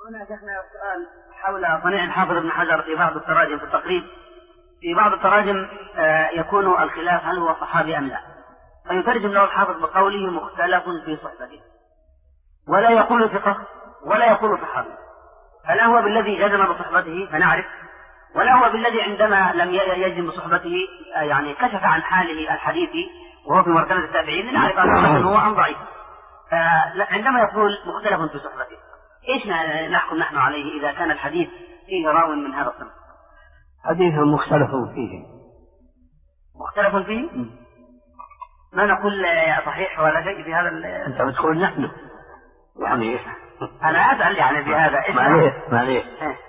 هنا شيخنا سؤال حول صنيع الحافظ ابن حجر في بعض التراجم في التقريب. في بعض التراجم يكون الخلاف هل هو صحابي أم لا، فيترجم له الحافظ بقوله مختلف في صحبته، ولا يقول ثقة ولا يقول صحابي، فلا هو بالذي جزم بصحبته فنعرف، ولا هو بالذي عندما لم يجزم بصحبته يعني كشف عن حاله الحديثي وهو في مرتبة التابعين لنعرف أنه هو أم ضعيف. عندما يقول مختلف في صحبته إيش نحكم نحن عليه إذا كان الحديث فيه راو من هذا الصنف؟ حديث مختلف فيه. مختلف فيه؟ ما نقول صحيح ولا شيء في هذا أنت بتقول نحن يعني أنا أسأل يعني في هذا إيش معليش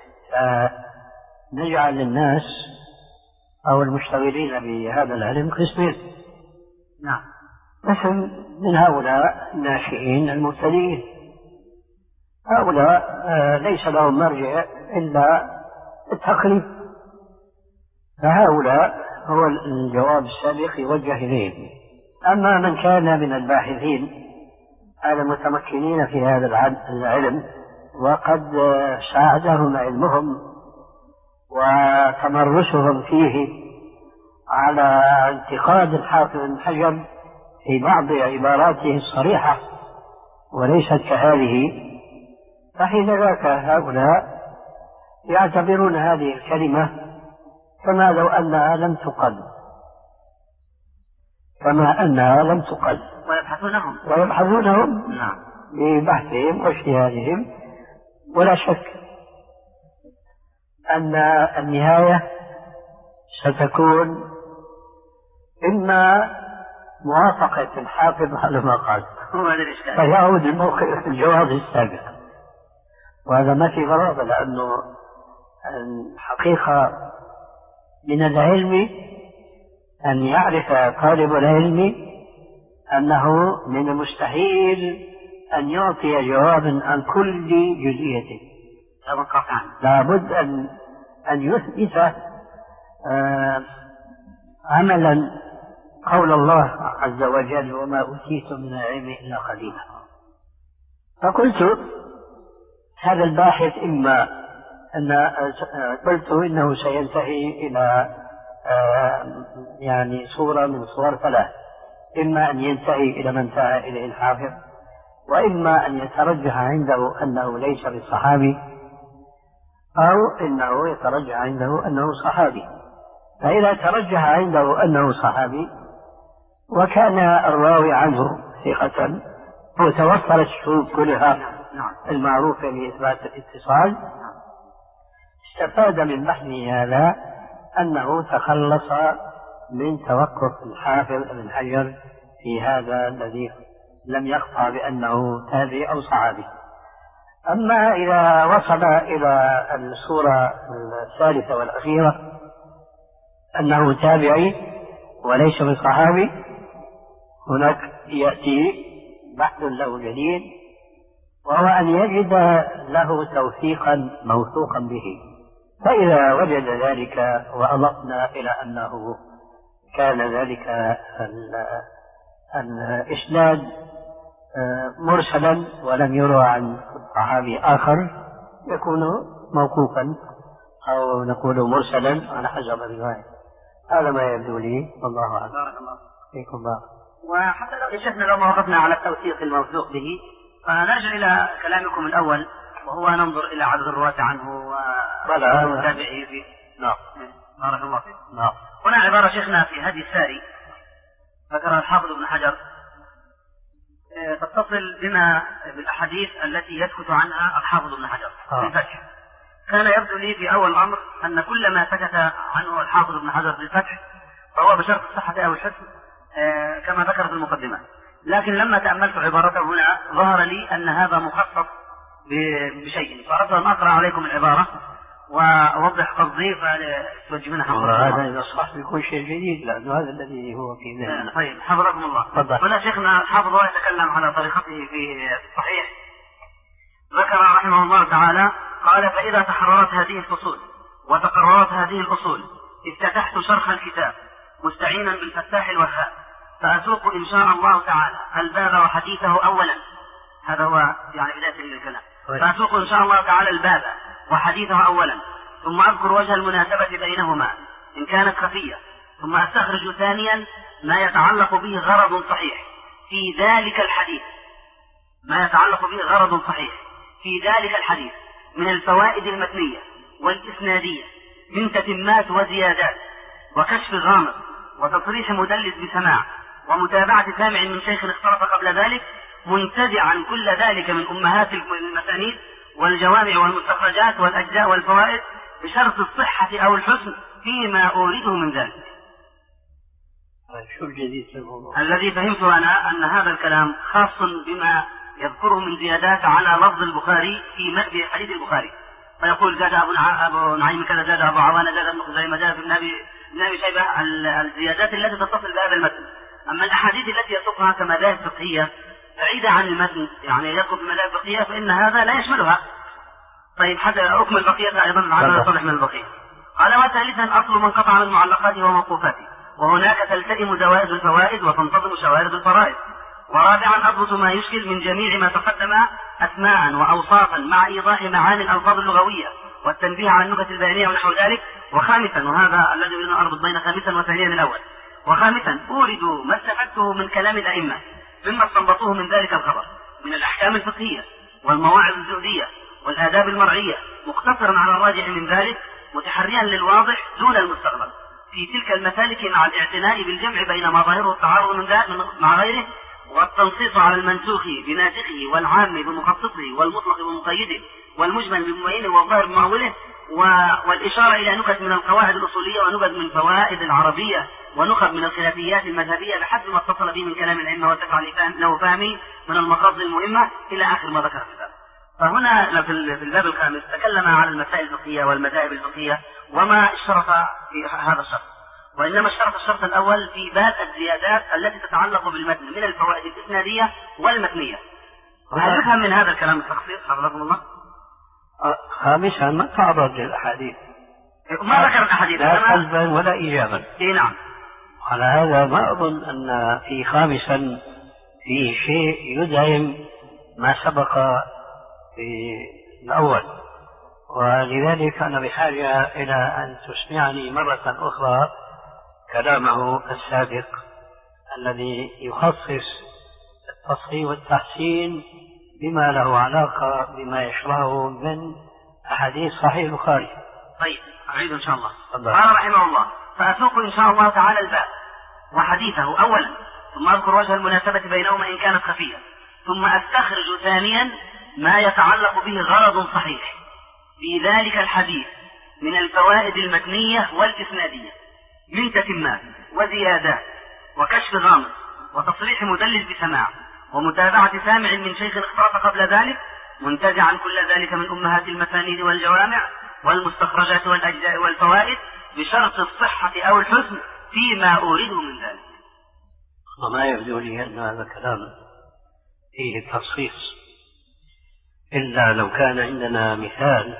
نجعل الناس أو المشتغلين بهذا العلم قسمين. نعم. مثل من هؤلاء الناشئين المبتدئين، هؤلاء ليس لهم مرجع إلا التقليد، فهؤلاء هو الجواب السابق يوجه إليهم. أما من كان من الباحثين المتمكنين في هذا العلم وقد ساعدهم علمهم وتمرسهم فيه على انتقاد الحافظ ابن حجر في بعض عباراته الصريحة وليست كهذه، فحين ذاك هؤلاء يعتبرون هذه الكلمة كما لو أنها لم تقل، كما أنها لم تقل، ويبحثونهم نعم ببحثهم واجتهادهم. ولا شك أن النهاية ستكون إما موافقة الحافظ على ما قال فيعود الموقف الجواب السابق، وهذا ما في غرابة، لأنه الحقيقة من العلم أن يعرف طالب العلم أنه من المستحيل أن يعطي جوابا عن كل جزئية، لابد أن يثبت عملا قول الله عز وجل وما أوتيتم من العلم إلا قليلا. فقلت هذا الباحث إما أن قلت إنه سينتهي إلى يعني صورة من صور ثلاث، إما أن ينتهي إلى ما انتهى إليه الحافظ، وإما أن يترجح عنده أنه ليس بالصحابي، أو إنه يترجح عنده أنه صحابي. فإذا ترجح عنده أنه صحابي وكان الراوي عنه ثقة وتوفرت الشروط كلها المعروفة لإثبات الاتصال، استفاد من بحثه هذا أنه تخلص من توقف الحافظ ابن حجر في هذا الذي لم يخفى بأنه تابعي أو صحابي. أما إذا وصل إلى الصورة الثالثة والأخيرة أنه تابعي وليس بصحابي، هناك يأتي بحث له جديد، وهو أن يجد له توثيقا موثوقا به. فإذا وجد ذلك وأضفنا إلى أنه كان ذلك الإسناد مرسلا ولم يروى عن صحابي آخر يكون موقوفا، أو نقول مرسلا على حسب الرواية. هذا ما يبدو لي، والله أعلم. بارك الله فيكم الله. وحتى لو شفنا لو ما وقفنا على التوثيق الموثوق به، فنرجع إلى كلامكم الأول وهو ننظر إلى عدد الرواة عنه ومتابعيه فيه. نعم. بارك الله فيك. نعم. هنا عبارة شيخنا في هدي الساري ذكرها الحافظ ابن حجر تتصل بما بالأحاديث التي يسكت عنها الحافظ ابن حجر في الفتح. كان يبدو لي في أول الأمر أن كل ما سكت عنه الحافظ ابن حجر في الفتح فهو بشرط الصحة أو الحسن كما ذكر في المقدمة، لكن لما تأملت عبارته هنا ظهر لي أن هذا مخصص بشيء، فأردت أن أقرأ عليكم العبارة وأوضح قصدي فتوجهون حفظكم. هذا إذا صح بيكون شيء جديد، لأنه هذا الذي هو في ذهننا. طيب حفظكم الله. هنا شيخنا الحافظ يتكلم على طريقته في الصحيح، ذكر رحمه الله تعالى قال: فإذا تحررت هذه الفصول وتقررت هذه الأصول افتتحت شرح الكتاب مستعينا بالفتاح الوهاب، فأسوق إن شاء الله تعالى الباب وحديثه أولا. هذا هو يعني بداية الكلام. فأسوق إن شاء الله تعالى الباب وحديثه أولا، ثم أذكر وجه المناسبة بينهما إن كانت خفية، ثم أستخرج ثانيا ما يتعلق به غرض صحيح في ذلك الحديث، ما يتعلق به غرض صحيح في ذلك الحديث من الفوائد المتنية والإسنادية من تتمات وزيادات وكشف غامض وتصريح مدلس بسماع ومتابعة سامع من شيخ اختلط قبل ذلك، منتزعا كل ذلك من أمهات المسانيد والجوامع والمستخرجات والأجزاء والفوائد بشرط الصحة أو الحسن فيما أورده من ذلك. شو الجديد في الموضوع؟ الذي فهمته أنا أن هذا الكلام خاص بما يذكره من زيادات على لفظ البخاري في حديث البخاري، فيقول زاد أبو نعيم كذا، زاد أبو عوانة، زاد ابن خزيمة، زاد ابن أبي شيبة، الزيادات التي تتصل بهذا المتن. أما الأحاديث التي يسوقها كمذاهب فقهية بعيدة عن المتن، يعني يسوق بمذاهب فقهية، فإن هذا لا يشملها. طيب حتى أكمل بقيتها أيضا على يصلح من البقية. قال: وثالثا أصل من قطع من معلقاته وموقوفاته، وهناك تلتئم زوائد الفوائد وتنتظم شوارد الفرائض. ورابعا أضبط ما يشكل من جميع ما تقدم أسماء وأوصافا مع إيضاح معاني الألفاظ اللغوية والتنبيه على النكت البيانية ونحو ذلك. وخامسا، وهذا الذي يريد أن أربط بين خامسا وثانيا الأول، وخامسا أورد ما استفدته من كلام الأئمة مما استنبطوه من ذلك الخبر من الأحكام الفقهية والمواعظ الزهدية والآداب المرعية، مقتصرا على الراجح من ذلك، متحريا للواضح دون المستقبل في تلك المسالك، مع الاعتناء بالجمع بين ما ظاهره التعارض من ذلك مع غيره، والتنصيص على المنسوخ بناسخه والعام بمخصصه والمطلق بمقيده والمجمل بمبينه والظاهر بمعوله، والإشارة إلى نكت من القواعد الأصولية ونكت من فوائد العربية ونخب من الخلافيات المذهبية بحسب ما اتصل به من كلام العلم وتسع له فهمه من المقاصد المهمة إلى آخر ما ذكر في الباب. فهنا في الباب الخامس تكلم على المسائل الفقهية والمذاهب الفقهية وما اشترط في هذا الشرط، وإنما اشترط الشرط الأول في باب الزيادات التي تتعلق بالمتن من الفوائد الإسنادية والمتنية. وهل نفهم من هذا الكلام التخصيص حفظكم الله؟ خامسا ما تعرض للأحاديث، ما ذكر الأحاديث لا سلبا ولا إيجابا. نعم. على هذا ما أظن أن في خامسا في شيء يدعم ما سبق في الأول، ولذلك أنا بحاجة إلى أن تسمعني مرة أخرى كلامه السابق الذي يخصص التصحيح والتحسين بما له علاقة بما يشرحه من أحاديث صحيح البخاري. طيب أعيد إن شاء الله. قال رحمه الله: فأسوق إن شاء الله تعالى الباب وحديثه أولا، ثم أذكر وجه المناسبة بينهما إن كانت خفية، ثم أستخرج ثانيا ما يتعلق به غرض صحيح في ذلك الحديث من الفوائد المتنية والإسنادية من تتمات وزيادات وكشف غامض وتصريح مدلس بسماع ومتابعة سامع من شيخ اختلط قبل ذلك، منتزعا كل ذلك من أمهات المسانيد والجوامع والمستخرجات والأجزاء والفوائد بشرط الصحة أو الحسن فيما أورده من ذلك. وما يبدو لي أن هذا الكلام فيه تخصيص، إلا لو كان عندنا مثال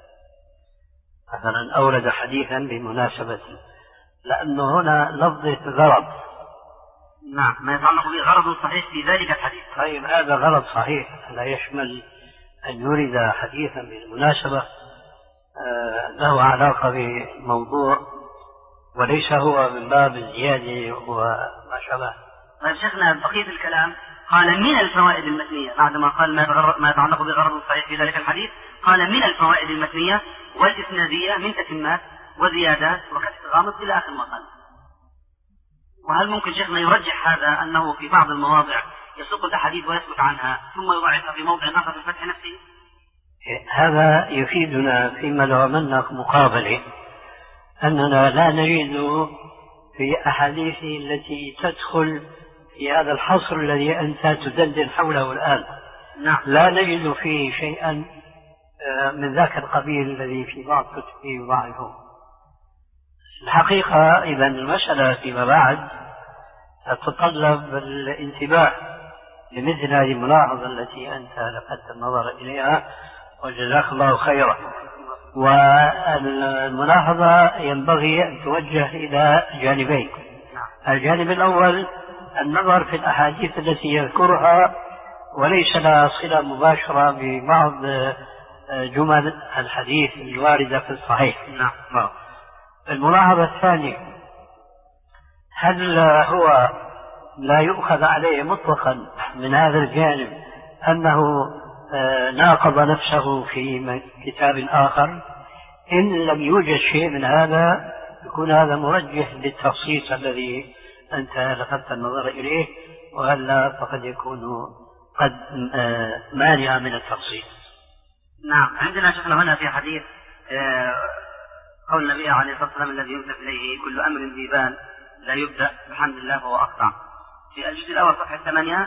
مثلا أورد حديثا بمناسبة، لأنه هنا لفظة غرض. نعم، ما يتعلق به غرض صحيح في ذلك الحديث. طيب هذا غرض صحيح لا يشمل أن يورد حديثا بالمناسبة له علاقة بموضوع وليس هو من باب الزيادة وما شابه. طيب شيخنا بقية الكلام قال من الفوائد المتنية، بعدما قال ما يتعلق بغرض صحيح في ذلك الحديث قال من الفوائد المتنية والإسنادية من تتمات وزيادات وكشف غامض إلى آخر ما قال. وهل ممكن شيخنا يرجح هذا أنه في بعض المواضع يسوق الأحاديث ويسكت عنها ثم يضعفها في موضع آخر في الفتح نفسه؟ هذا يفيدنا فيما لو عملنا مقابلة أننا لا نجد في أحاديث التي تدخل في هذا الحصر الذي أنت تدندن حوله الآن. نعم. لا نجد فيه شيئا من ذاك القبيل الذي في بعض كتبه يضاعفه. الحقيقة إذا المسألة فيما بعد تتطلب الانتباه لمثل هذه الملاحظة التي أنت لفتت النظر إليها وجزاك الله خيرا. والملاحظة ينبغي أن توجه إلى جانبين. الجانب الأول النظر في الأحاديث التي يذكرها وليس لها صلة مباشرة ببعض جمل الحديث الواردة في الصحيح. نعم. الملاحظة الثانية، هل هو لا يؤخذ عليه مطلقا من هذا الجانب أنه ناقض نفسه في كتاب آخر؟ إن لم يوجد شيء من هذا يكون هذا مرجح للتخصيص الذي أنت لفتت النظر إليه، وهلا فقد يكون قد مانع من التخصيص. نعم. عندنا شيخنا هنا في حديث قول النبي عليه الصلاة والسلام الذي ينسب إليه كل أمر ذي بال لا يبدأ بحمد الله فهو أقطع، في الجزء الأول صفحة 8.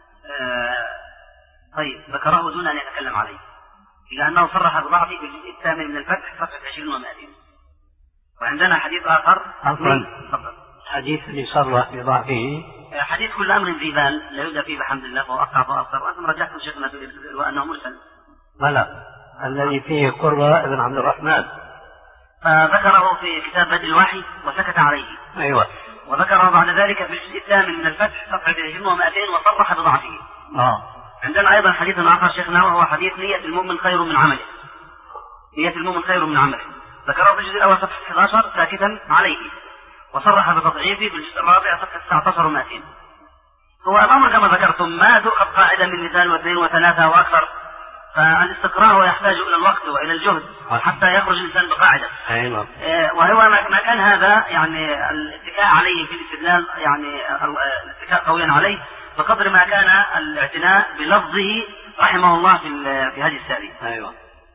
طيب ذكره دون أن يتكلم عليه، لأنه صرح بضعفه في الجزء الثامن من الفتح صفحة 20 و200. وعندنا حديث آخر. حديث اللي صرح بضعفه حديث كل أمر ذي بال لا يبدأ فيه بحمد الله فهو أقطع فهو أبصر، وأنتم رجعتم شيخنا وأنه مرسل. لا، الذي فيه قرة ابن عبد الرحمن فذكره في كتاب بدء الوحي وسكت عليه. أيوة. وذكره بعد ذلك في الجزء الثامن من الفتح صفحة 20 و200 وصرح بضعفه. عندنا أيضا حديث آخر شيخنا وهو حديث نية المؤمن خير من عمله. نية المؤمن خير من عمله، ذكره في الجزء الأول صفحة 11 ساكتا عليه، وصرح بتضعيفه في الجزء الرابع صفحة 19 و200. هو الأمر كما ذكرتم ما تؤخذ قاعدة من مثال واثنين وثلاثة وأكثر، فالاستقراء يحتاج إلى الوقت وإلى الجهد حتى يخرج الإنسان بقاعدة. أيوة. وهو ما كان هذا يعني الاتكاء عليه في الاستدلال، يعني الاتكاء قويا عليه بقدر ما كان الاعتناء بلفظه رحمه الله في هذه السارية. أيوة.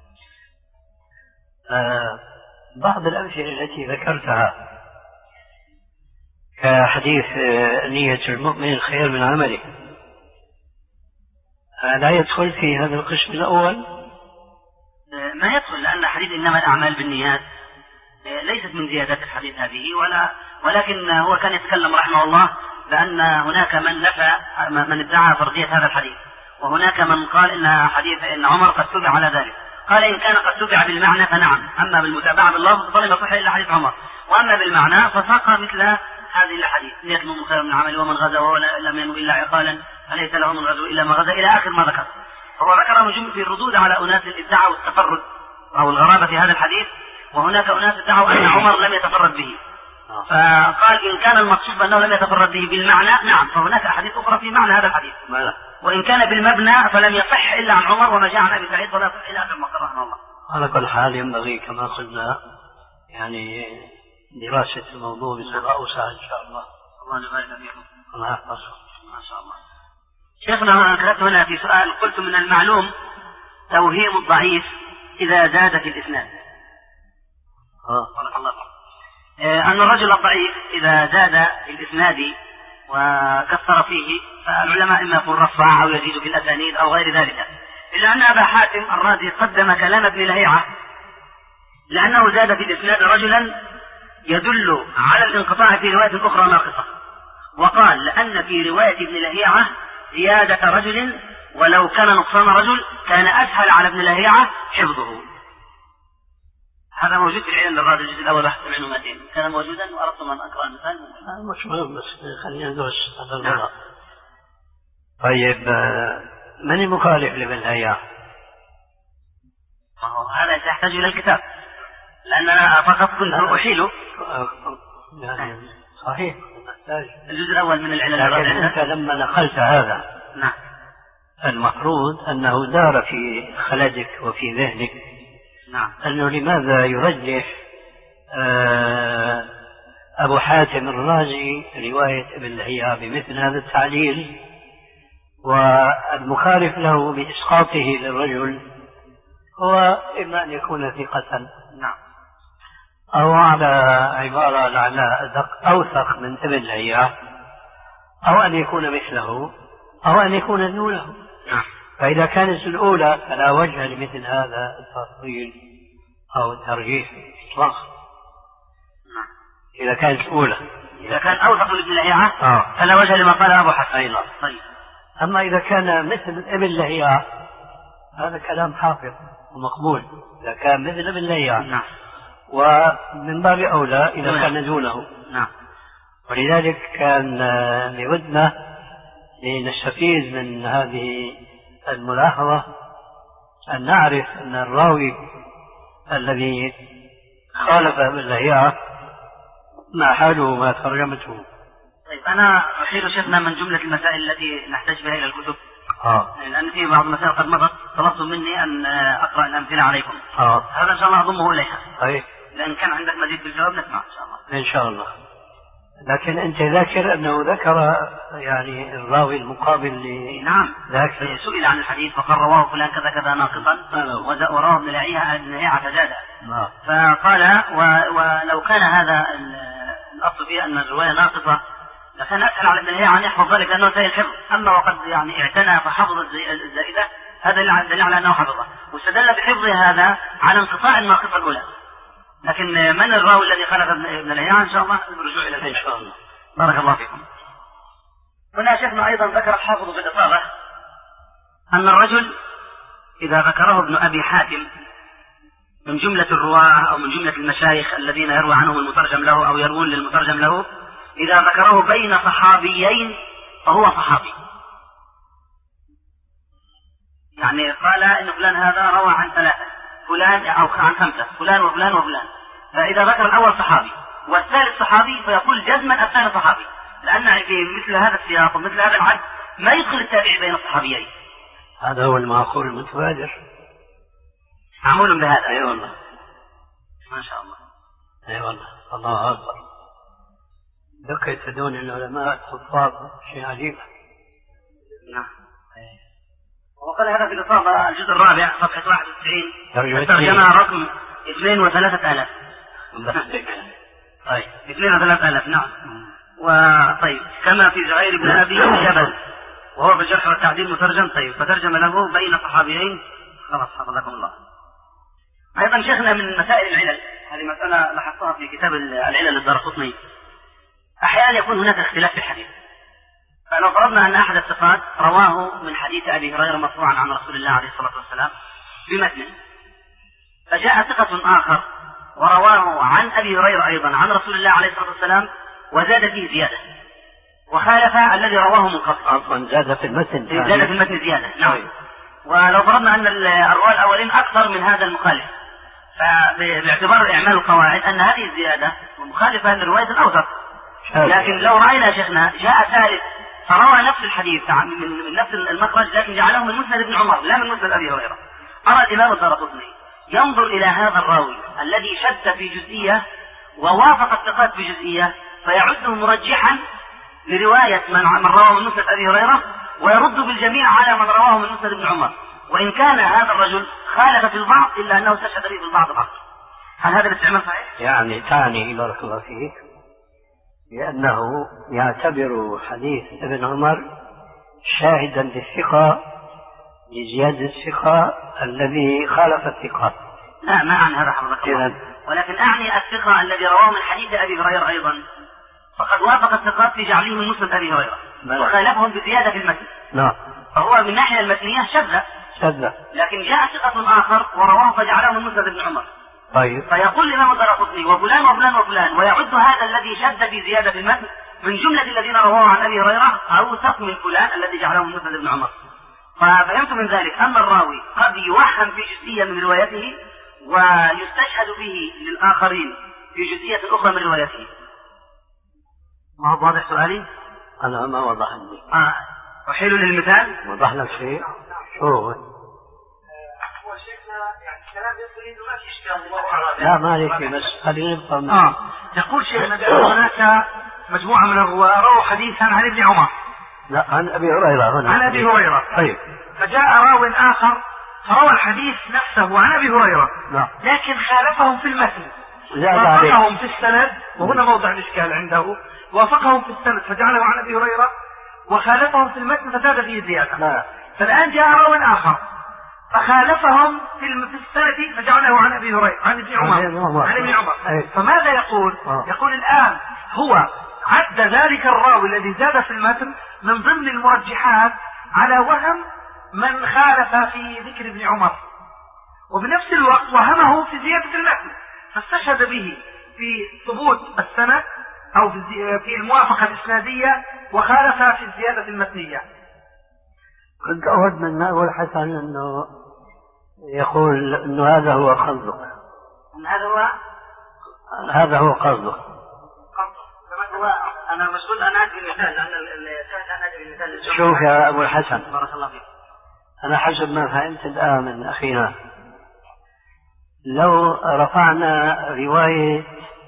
بعض الأمثلة التي ذكرتها كحديث نية المؤمن خير من عمله لا يدخل في هذا القسم الأول؟ ما يدخل، لأن حديث إنما الأعمال بالنيات ليست من زيادات الحديث هذه، ولكن هو كان يتكلم رحمه الله بأن هناك من نفى من ادعى فرضية هذا الحديث، وهناك من قال إن حديث إن عمر قد تبع على ذلك. قال إن كان قد تبع بالمعنى فنعم، أما بالمتابعة باللفظ فلم يصح إلا حديث عمر، وأما بالمعنى فساق مثل هذه الأحاديث نية المؤمن خير من عمل ومن غزا وهو لم ينو إلا عقالا فليس له من غزو إلا ما غزا إلى آخر ما ذكر. هو ذكر جملة في الردود على أناس ادعوا التفرد أو الغرابة في هذا الحديث، وهناك أناس ادعوا أن عمر لم يتفرد به، فقال إن كان المقصود أنه لم يتفرد به بالمعنى نعم، فهناك أحاديث أخرى في معنى هذا الحديث، وإن كان بالمبنى فلم يصح إلا عن عمر وما جاء عن أبي سعيد ولا يصح إلى آخر ما قرأه الله. على كل حال ينبغي كما قلنا يعني دراسة الموضوع بصورة أوسع إن شاء الله. الله يبارك فيكم. الله يحفظكم. ما شاء الله. شيخنا كتبت هنا في سؤال، قلت من المعلوم توهيم الضعيف إذا زاد في الإسناد. بارك الله فيك. أن الرجل الضعيف إذا زاد في الإسناد وكثر فيه فالعلماء إما يقول رفع أو يزيد في الأسانيد أو غير ذلك، إلا أن أبا حاتم الرازي قدم كلام ابن لهيعة لأنه زاد في الإسناد رجلا يدل على الانقطاع في رواية أخرى ناقصة، وقال لأن في رواية ابن لهيعة زيادة رجل ولو كان نقصان رجل كان أسهل على ابن لهيعة حفظه. هذا موجود في العلم للرازي الجزء الأول 71 كان موجودا، وأردت أن أقرأ المثال. مش مهم، بس خلينا ندرس هذا الموضوع. طيب من المخالف لابن لهيعة؟ هذا يحتاج إلى الكتاب، لأننا فقط كنت أحيله. يعني صحيح نحتاج الجزء الأول من العلم. لكن أنت لما نقلت هذا نعم المفروض أنه دار في خلدك وفي ذهنك نعم أنه لماذا يرجح أبو حاتم الرازي رواية ابن لهيعة بمثل هذا التعليل، والمخالف له بإسقاطه للرجل هو إما أن يكون ثقة نعم أو على عبارة لعلها أدق أوثق من ابن لهيعة، أو أن يكون مثله أو أن يكون دونه. فإذا كانت الأولى فلا وجه لمثل هذا التفصيل أو الترجيح إطلاقا. إذا كانت الأولى، إذا كان أوثق من ابن لهيعة فلا وجه لما قال أبو حاتم أيضا. طيب. أما إذا كان مثل ابن لهيعة هذا كلام حافظ ومقبول، إذا كان مثل ابن لهيعة ومن باب أولى إذا كان دونه. نعم. ولذلك كان لودنا لنستفيد من هذه الملاحظة أن نعرف أن الراوي الذي خالف باللهيعة ما حاله ما ترجمته. طيب أنا أحيل شيخنا من جملة المسائل التي نحتاج بها إلى الكتب، لأن في بعض المسائل قد مضت طلبتم مني أن أقرأ الأمثلة عليكم. هذا إن شاء الله أضمه إليها. لأن كان عندك مزيد بالجواب نسمع إن شاء الله. إن شاء الله. لكن أنت ذاكر أنه ذكر يعني الراوي المقابل نعم ذاكر سئل عن الحديث فقال رواه فلان كذا كذا ناقصا ورواه ابن لهيعة زادا. فقال ولو كان هذا الأصل فيه أن الرواية ناقصة لكان أسهل على ابن لهيعة أن يحفظ ذلك أنه سهل الحفظ. أما وقد يعني اعتنى فحفظ الزائدة هذا دليل على أنه حفظه، واستدل بحفظه هذا على انقطاع الناقصة الأولى. لكن من الراوي الذي خالف ابن لهيعة إن شاء الله الرجوع إلى إن شاء الله. بارك الله فيكم. هنا شيخنا أيضا ذكر الحافظ في الإصابة أن الرجل إذا ذكره ابن أبي حاتم من جملة الرواة أو من جملة المشايخ الذين يروى عنهم المترجم له أو يروون للمترجم له، إذا ذكره بين صحابيين فهو صحابي. يعني قال إن فلان هذا روى عن 3 فلان أو عن 5 فلان وفلان وفلان، فإذا ذكر الأول صحابي والثالث صحابي فيقول جزما الثاني صحابي، لأن في مثل هذا السياق ومثل هذا العد ما يدخل التابعي بين الصحابيين. هذا هو المعقول المتبادر معمول بهذا. أي والله ما شاء الله. أي والله الله أكبر. ذكر تدون العلماء الحفاظ شيء عجيب. نعم. وقال هذا في الإصابة الجزء الرابع صفحة 91 ترجمة رقم 2 و3 آلاف. طيب 2 و3 آلاف. نعم. وطيب كما في زهير بن أبي جبل وهو في الجرح والتعديل مترجم. طيب فترجم له بين صحابيين. خلاص حفظكم الله. أيضا شيخنا من مسائل العلل، هذه مسألة لاحظتها في كتاب العلل للدارقطني، أحيانا يكون هناك اختلاف في الحديث. فلو فرضنا أن أحد الثقات رواه من حديث أبي هريرة مرفوعا عن رسول الله عليه الصلاة والسلام بمتن، فجاء ثقة آخر ورواه عن أبي هريرة أيضا عن رسول الله عليه الصلاة والسلام وزاد فيه زيادة وخالف الذي رواه من قبل. عفوا زاد في المتن. زاد في المتن زيادة. نعم. ولو فرضنا أن الرواة الأولين أكثر من هذا المخالف، فباعتبار إعمال القواعد أن هذه الزيادة مخالفة للرواية الأوثق. لكن لو رأينا شيخنا جاء ثالث فروى نفس الحديث من نفس المخرج لكن جعله من مسند ابن عمر لا من مسند أبي هريرة، أرى الإمام الدارقطني ينظر إلى هذا الراوي الذي شد في جزئية ووافق الثقات في جزئية فيعده مرجحا لرواية من رواه من مسند أبي هريرة ويرد بالجميع على من رواه من مسند ابن عمر، وإن كان هذا الرجل خالف في البعض إلا أنه استشهد به في البعض الآخر. هل هذا الاستعمال صحيح؟ يعني تعني بارك الله فيك لأنه يعتبر حديث ابن عمر شاهدا للثقة لزيادة الثقة الذي خالف الثقات. لا ما أعني هذا حضرتك الله، ولكن أعني الثقة الذي رواه من حديث أبي هريرة أيضا فقد وافق الثقات في جعله من مسند أبي هريرة وخالفهم بزيادة في المتن. نعم. فهو من ناحية المتنية شذ، لكن جاء ثقة آخر ورواه فجعله من مسند ابن عمر. طيب. فيقول الإمام الدارقطني وفلان وفلان وفلان ويعد هذا الذي شد في زيادة في المتن من جملة الذين رواه عن أبي هريرة أوثق من فلان الذي جعله من مسند ابن عمر. ففهمت من ذلك أن الراوي قد يوهم في جزئية من روايته ويستشهد به للآخرين في جزئية أخرى من روايته. ما هو واضح سؤالي؟ أنا ما وضح لي. أحيل للمثال؟ وضح لك شيء؟ شو هو؟ شيخنا يعني كلام يريد ما في إشكال الله أعلم. لا ما عليك بس خلينا نفهم. يقول شيخنا بأن هناك مجموعة من الرواة رووا حديثا عن ابن عمر. لا عن أبي هريرة هنا. عن أبي هريرة. طيب. فجاء راو آخر فروى الحديث نفسه عن أبي هريرة. لا. لكن خالفهم في المتن. وافقهم في السند وهنا موضع الإشكال عنده. وافقهم في السند فجعله عن أبي هريرة وخالفهم في المتن فزاد فيه زيادة. لا. فالآن جاء راو آخر فخالفهم في السند فجعله عن أبي هريرة عن ابن عمر. عن ابن عمر. فماذا يقول؟ يقول الآن هو عد ذلك الراوي الذي زاد في المتن من ضمن المرجحات على وهم من خالف في ذكر ابن عمر، وبنفس الوقت وهمه في زيادة المتن فاستشهد به في ثبوت السند أو في الموافقة الإسنادية وخالف في الزيادة المتنية. كنت أود من أبو الحسن أنه يقول أنه هذا هو قصدك. هذا هو قصدك. أنا مسؤول أن أجي المثال لأن أنا أجي المثال. شوف يا أبو الحسن، بارك الله فيك. أنا حسب ما فهمت الآن من أخينا، لو رفعنا رواية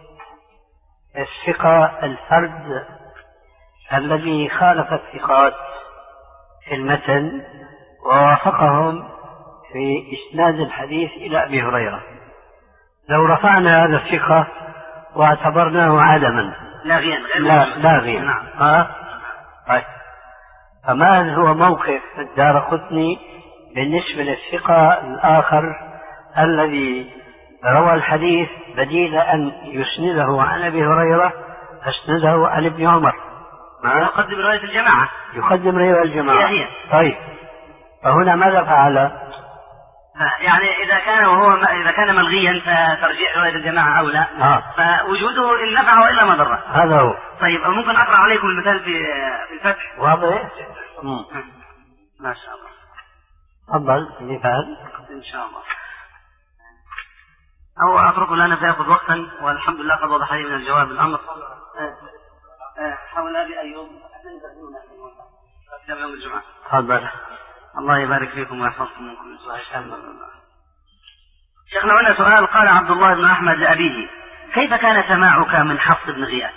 الثقة الفرد الذي خالف الثقات في المتن ووافقهم في إسناد الحديث إلى أبي هريرة، لو رفعنا هذا الثقة واعتبرناه عدما لاغيا نعم. طيب، فما هو موقف الدارقطني بالنسبة للثقة الآخر الذي روى الحديث بديل أن يسنده عن أبي هريرة أسنده عن ابن عمر؟ يقدم رواية الجماعة. يقدم رواية الجماعة. هي. طيب، فهنا ماذا فعل؟ يعني إذا كان ملغيا فترجيح رواية الجماعة أولى. فوجوده إن نفع وإلا ما ضر. هذا هو. طيب، ممكن أقرأ عليكم المثال في الفتح؟ واضح؟ ما شاء الله. تفضل المثال إن شاء الله. أو أتركه لنا فيأخذ وقتا، والحمد لله قد وضح لي من الجواب الأمر. حول أبي أيوب يوم الجمعة. تفضل. الله يبارك فيكم ويحفظكم من كل سوء. شيخنا هنا سؤال. قال عبد الله بن أحمد لأبيه: كيف كان سماعك من حفص بن غياث؟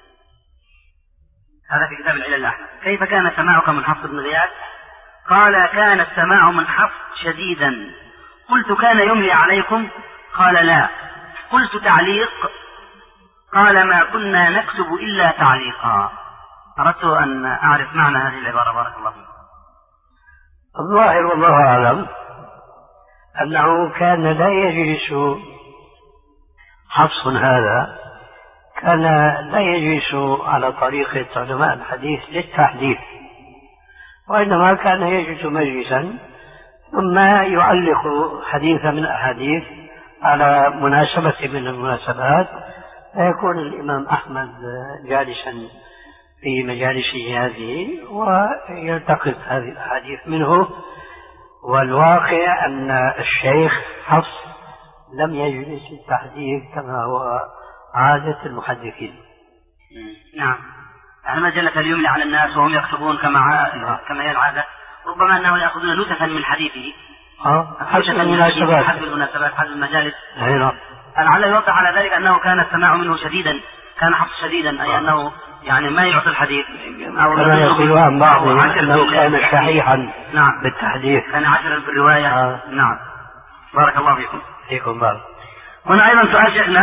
هذا في كتاب العلل الأحمد. كيف كان سماعك من حفص بن غياث؟ قال: كان السماع من حفص شديدا. قلت: كان يملي عليكم؟ قال: لا. قلت: تعليق؟ قال: ما كنا نكتب إلا تعليقا. أردت أن أعرف معنى هذه العبارة. بارك الله فيك. الظاهر والله أعلم أنه كان لا يجلس حفص هذا، كان لا يجلس على طريقة علماء الحديث للتحديث، وإنما كان يجلس مجلسا ثم يعلق حديثا من الأحاديث على مناسبة من المناسبات، فيكون الإمام أحمد جالسا في مجالسه هذه ويلتقط هذه الأحاديث منه. والواقع أن الشيخ حفص لم يجلس التحديث كما هو عادة المحدثين. نعم، يعني ما جلس اليملي على الناس وهم يكتبون كما هي العادة، ربما أنه يأخذون نسخا من حديثه حسب المناسبات، حسب المجالس. لعل يوضح على ذلك أنه كان السماع منه شديدا، كان حفص شديدا، أي أنه يعني ما يعطي الحديث أو كان يقول عن بعض أنه كان شحيحا. نعم، بالتحديث، كان عشرا في الرواية. نعم، بارك الله فيكم. بارك. هنا أيضا سؤال شيخنا،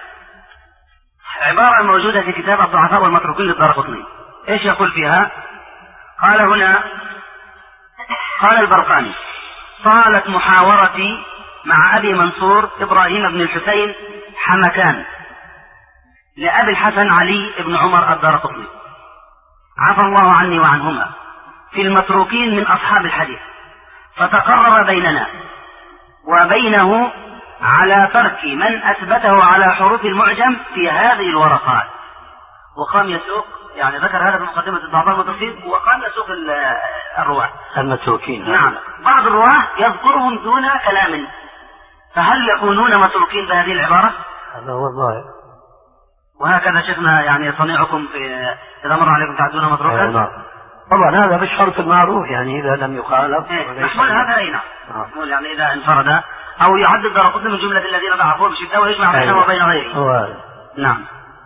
عبارة موجودة في كتاب الضعفاء والمتروكين للدارقطني، إيش يقول فيها؟ قال هنا: قال البرقاني: طالت محاورتي مع أبي منصور إبراهيم بن الحسين حمكان لأبي الحسن علي بن عمر الدارقطني عفى الله عني وعنهما في المتروكين من أصحاب الحديث، فتقرر بيننا وبينه على ترك من أثبته على حروف المعجم في هذه الورقات. وقام يسوق، يعني ذكر هذا في مقدمة الضعفاء والمتروكين، وقام يسوق الرواة المتروكين. نعم، بعض الرواة يذكرهم دون كلام، فهل يكونون متروكين بهذه العبارة؟ هذا هو الظاهر. وهكذا شفنا يعني صنيعكم في إذا مر عليكم تعدون متروكا. طبعا هذا بالشرط المعروف، يعني إذا لم يخالف محمول هذا أي نعم، محمول يعني إذا انفرد أو يعد الدارقطني من جملة الذين ضعفوه بشدة ويجمع بينه وبين غيره. نعم.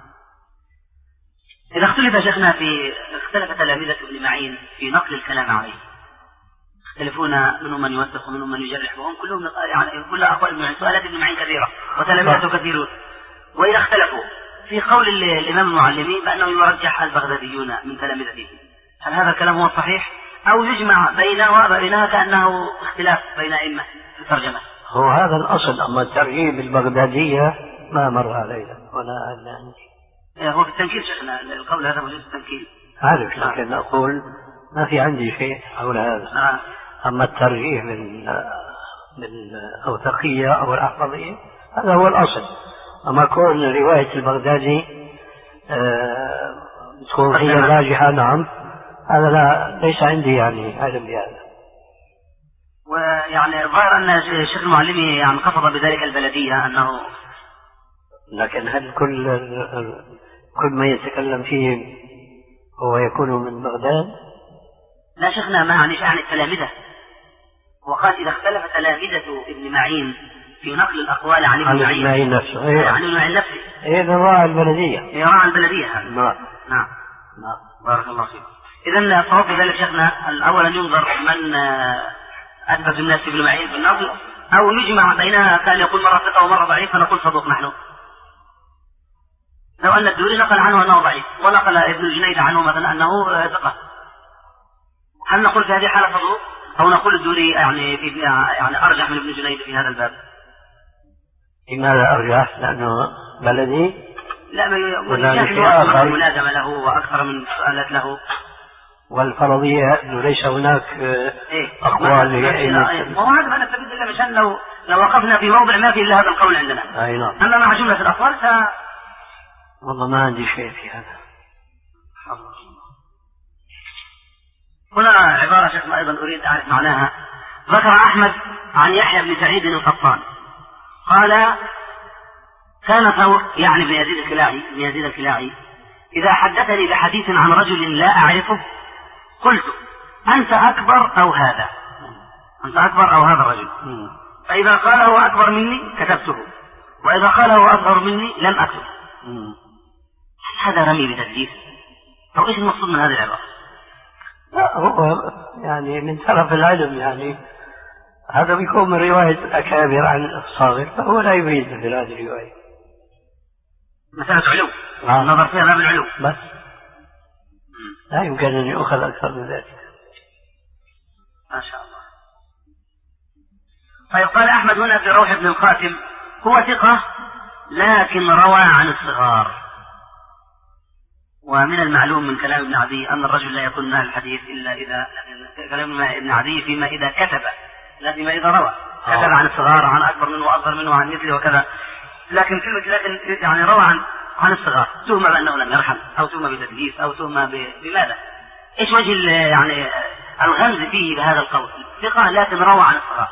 إذا اختلف تلاميذة ابن معين في نقل الكلام عليه، يختلفون منهم من يوثق ومنهم من يجرح، وهم كلهم يعني كل أقوال ابن معين، سؤالات ابن معين كثيرة وتلاميذه كثيرون. وإذا اختلفوا في قول الإمام المعلمي بأنه يرجح البغداديون من تلاميذته، هل هذا الكلام هو الصحيح أو يجمع بينها كأنه اختلاف بين أئمة في الترجمة؟ هو هذا الأصل، أما الترجيب البغدادية ما مر علينا ولا عندي. هو في التنكيل شيخنا القول هذا موجود في التنكيل، عارف، لكن أقول ما في عندي شيء حول هذا. أما الترجيح بالأوثقية أو الأحفظية هذا هو الأصل. أما كون رواية البغدادي تكون هي الراجحة، نعم، هذا ليس عندي يعني علم بهذا. يعني الظاهر أن الشيخ المعلمي يعني قصد بذلك البلدية أنه، لكن هل كل ما يتكلم فيه هو يكون من بغداد؟ لا شيخنا، ما يعني التلامذة، وقال إذا اختلف تلامذة ابن معين في نقل الأقوال عن ابن معين نفسه، عن ابن معين نفسه، إذا راعى البلدية، راعى البلدية هذا. نعم. بارك الله فيك. إذن الصواب في ذلك شيخنا الأول أن ينظر من أثبت الناس ابن معين في النقل، أو نجمع بينها، كان يقول مرة ثقة ومرة ضعيف فنقول صدوق نحن. لو أن الدوري نقل عنه أنه ضعيف ونقل ابن الجنيد عنه مثلا أنه ثقة، هل نقول في هذه الحالة صدوق، أو نقول الدوري يعني أرجح من ابن الجنيد في هذا الباب؟ لماذا أرجح؟ لأنه بلدي؟ لا، أكثر من ملازمة له وأكثر من سؤالات له، والفرضية أنه ليس هناك أقوال. وهذا ما نستفيد إلا مشان لو وقفنا في موضع ما فيه إلا هذا القول عندنا. أي نعم. أما مع جملة الأقوال والله ما عندي شيء في هذا. هنا عبارة شيخنا أيضا أريد أعرف معناها. ذكر أحمد عن يحيى بن سعيد القطان قال كان ثور، يعني بن يزيد الكلاعي، إذا حدثني بحديث عن رجل لا أعرفه قلت أنت أكبر أو هذا الرجل، فإذا قاله أكبر مني كتبته، وإذا قاله أصغر مني لم أكتب. هذا رمي بتدليس أو إيش المقصود من هذه العبارة؟ لا، هو يعني من طرف العلم، يعني هذا بيكون من رواية الأكابر عن الأصاغر، فهو لا يميز في هذه الرواية. مسألة علو، النظر فيها باب العلو بس، لا يمكن أن يؤخذ أكثر من ذلك. ما شاء الله. فيقال أحمد هنا في روح بن القاسم هو ثقة لكن روى عن الصغار، ومن المعلوم من كلام ابن عدي أن الرجل لا يكون من أهل الحديث إلا إذا كلام ابن عدي فيما إذا كتب، لا فيما إذا روى. كتب عن الصغار، عن أكبر منه وأصغر منه، عن مثله وكذا، لكن يعني روى عن الصغار، تهم بأنه لم يرحم، أو تهم بتدليس، أو تهم بماذا؟ إيش وجه يعني الغمز فيه بهذا القول؟ ثقة لكن روى عن الصغار،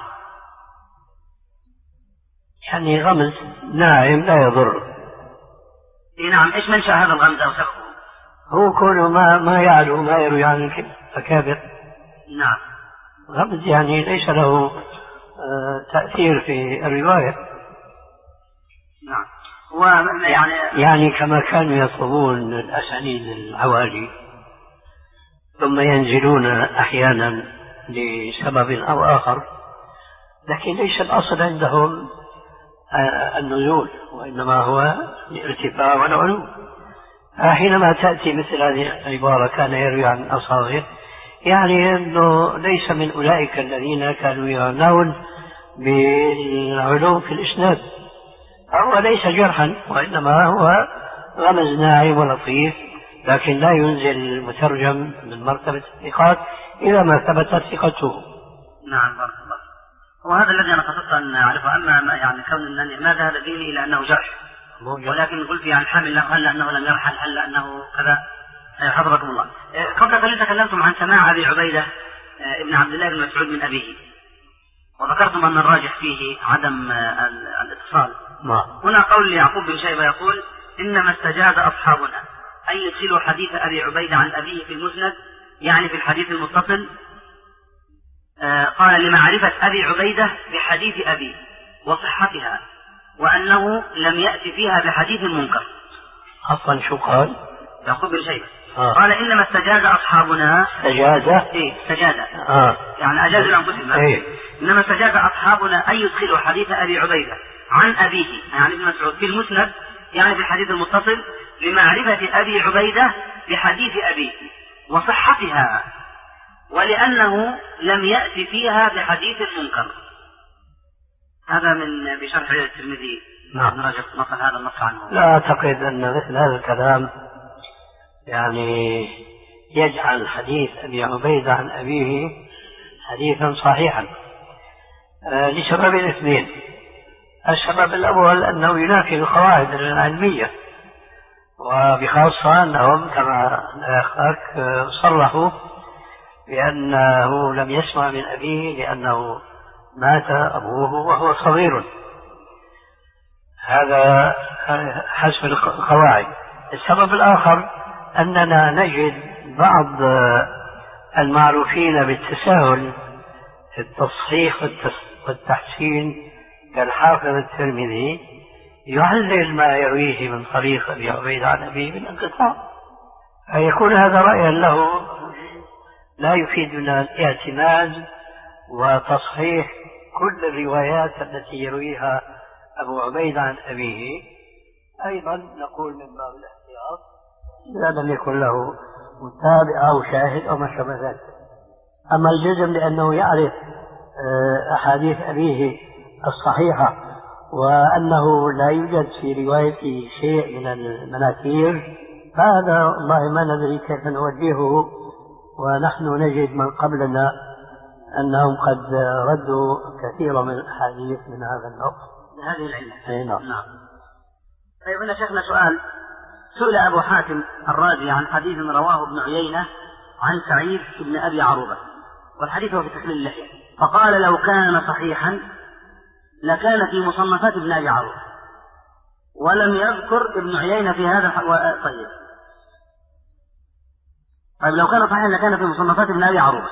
يعني غمز ناعم لا يضر. نعم. إيش منشأ هذا الغمز أو سقفه؟ هو كونه ما يعلو ما يروي عن الأكابر. نعم. غمز يعني ليس له تأثير في الرواية. نعم. يعني كما كانوا يطلبون الأسانيد العوالي ثم ينزلون أحيانا لسبب أو آخر، لكن ليس الأصل عندهم النزول، وإنما هو الارتفاع والعلو. حينما تأتي مثل هذه العبارة كان يروي عن الأصاغر، يعني أنه ليس من أولئك الذين كانوا يعنون بالعلو في الإسناد، هو ليس جرحا، وإنما هو غمز ناعم ولطيف، لكن لا ينزل المترجم من مرتبة الثقات إذا ما ثبتت ثقته. نعم. بارك الله. وهذا الذي أنا قصدت أن أعرفه، أما يعني كون أنني ما ذهب بيني إلى أنه جرح، ولكن قلت يعني حامل له هل أنه لم يرحل، هل أنه كذا. حفظكم الله. قبل قليل تكلمتم عن سماع أبي عبيدة ابن عبد الله بن مسعود من أبيه، وذكرتم أن الراجح فيه عدم الاتصال. هنا قول يعقوب بن شيبة يقول إنما استجاز أصحابنا أن يدخلوا حديث أبي عبيدة عن أبيه في المسند، يعني في الحديث المتصل. قال لمعرفة أبي عبيدة بحديث أبيه وصحتها، وأنه لم يأتي فيها بحديث منكر. أصلا شو قال يعقوب بن شيبة؟ قال إنما استجاز أصحابنا. استجاز يعني أجاز لأنفسهم. إنما استجاز أصحابنا أن يدخلوا حديث أبي عبيدة عن أبيه يعني ابن مسعود في المسند، يعني في الحديث المتصل، لمعرفة أبي عبيدة بحديث أبيه وصحتها، ولأنه لم يأتي فيها بحديث منكر. هذا من بشرح الترمذي. ابن رجب نقل هذا النص عنه. لا أعتقد أن مثل هذا الكلام يعني يجعل حديث أبي عبيدة عن أبيه حديثا صحيحا لسببين اثنين. السبب الأول أنه ينافي القواعد العلمية، وبخاصة أنهم كما صرحوا بأنه لم يسمع من أبيه لأنه مات أبوه وهو صغير. هذا حسب القواعد. السبب الآخر أننا نجد بعض المعروفين بالتساهل في التصحيح والتحسين كالحافظ الترمذي يعلل ما يرويه من طريق أبي عبيد عن أبيه بالانقطاع، فيكون هذا رأيا له لا يفيدنا الاعتماد وتصحيح كل الروايات التي يرويها أبو عبيد عن أبيه. أيضا نقول من باب الاحتياط إذا لم يكن له متابع أو شاهد أو ما شابه ذلك. أما الجزم لأنه يعرف أحاديث أبيه الصحيحة وأنه لا يوجد في روايته شيء من المناكير، فهذا والله ما ندري كيف نوجهه، ونحن نجد من قبلنا أنهم قد ردوا كثيرا من الأحاديث من هذا النوع بهذه العلة. نعم. طيب هنا شيخنا سؤال. سئل أبو حاتم الرازي عن حديث رواه ابن عيينة عن سعيد بن أبي عروبة، والحديث هو في تحليل اللحية، فقال لو كان صحيحا لكان في مصنفات ابن أبي عروبة، ولم يذكر ابن عيينة في هذا طيب لو كان صحيحا لكان في مصنفات ابن أبي عروبة،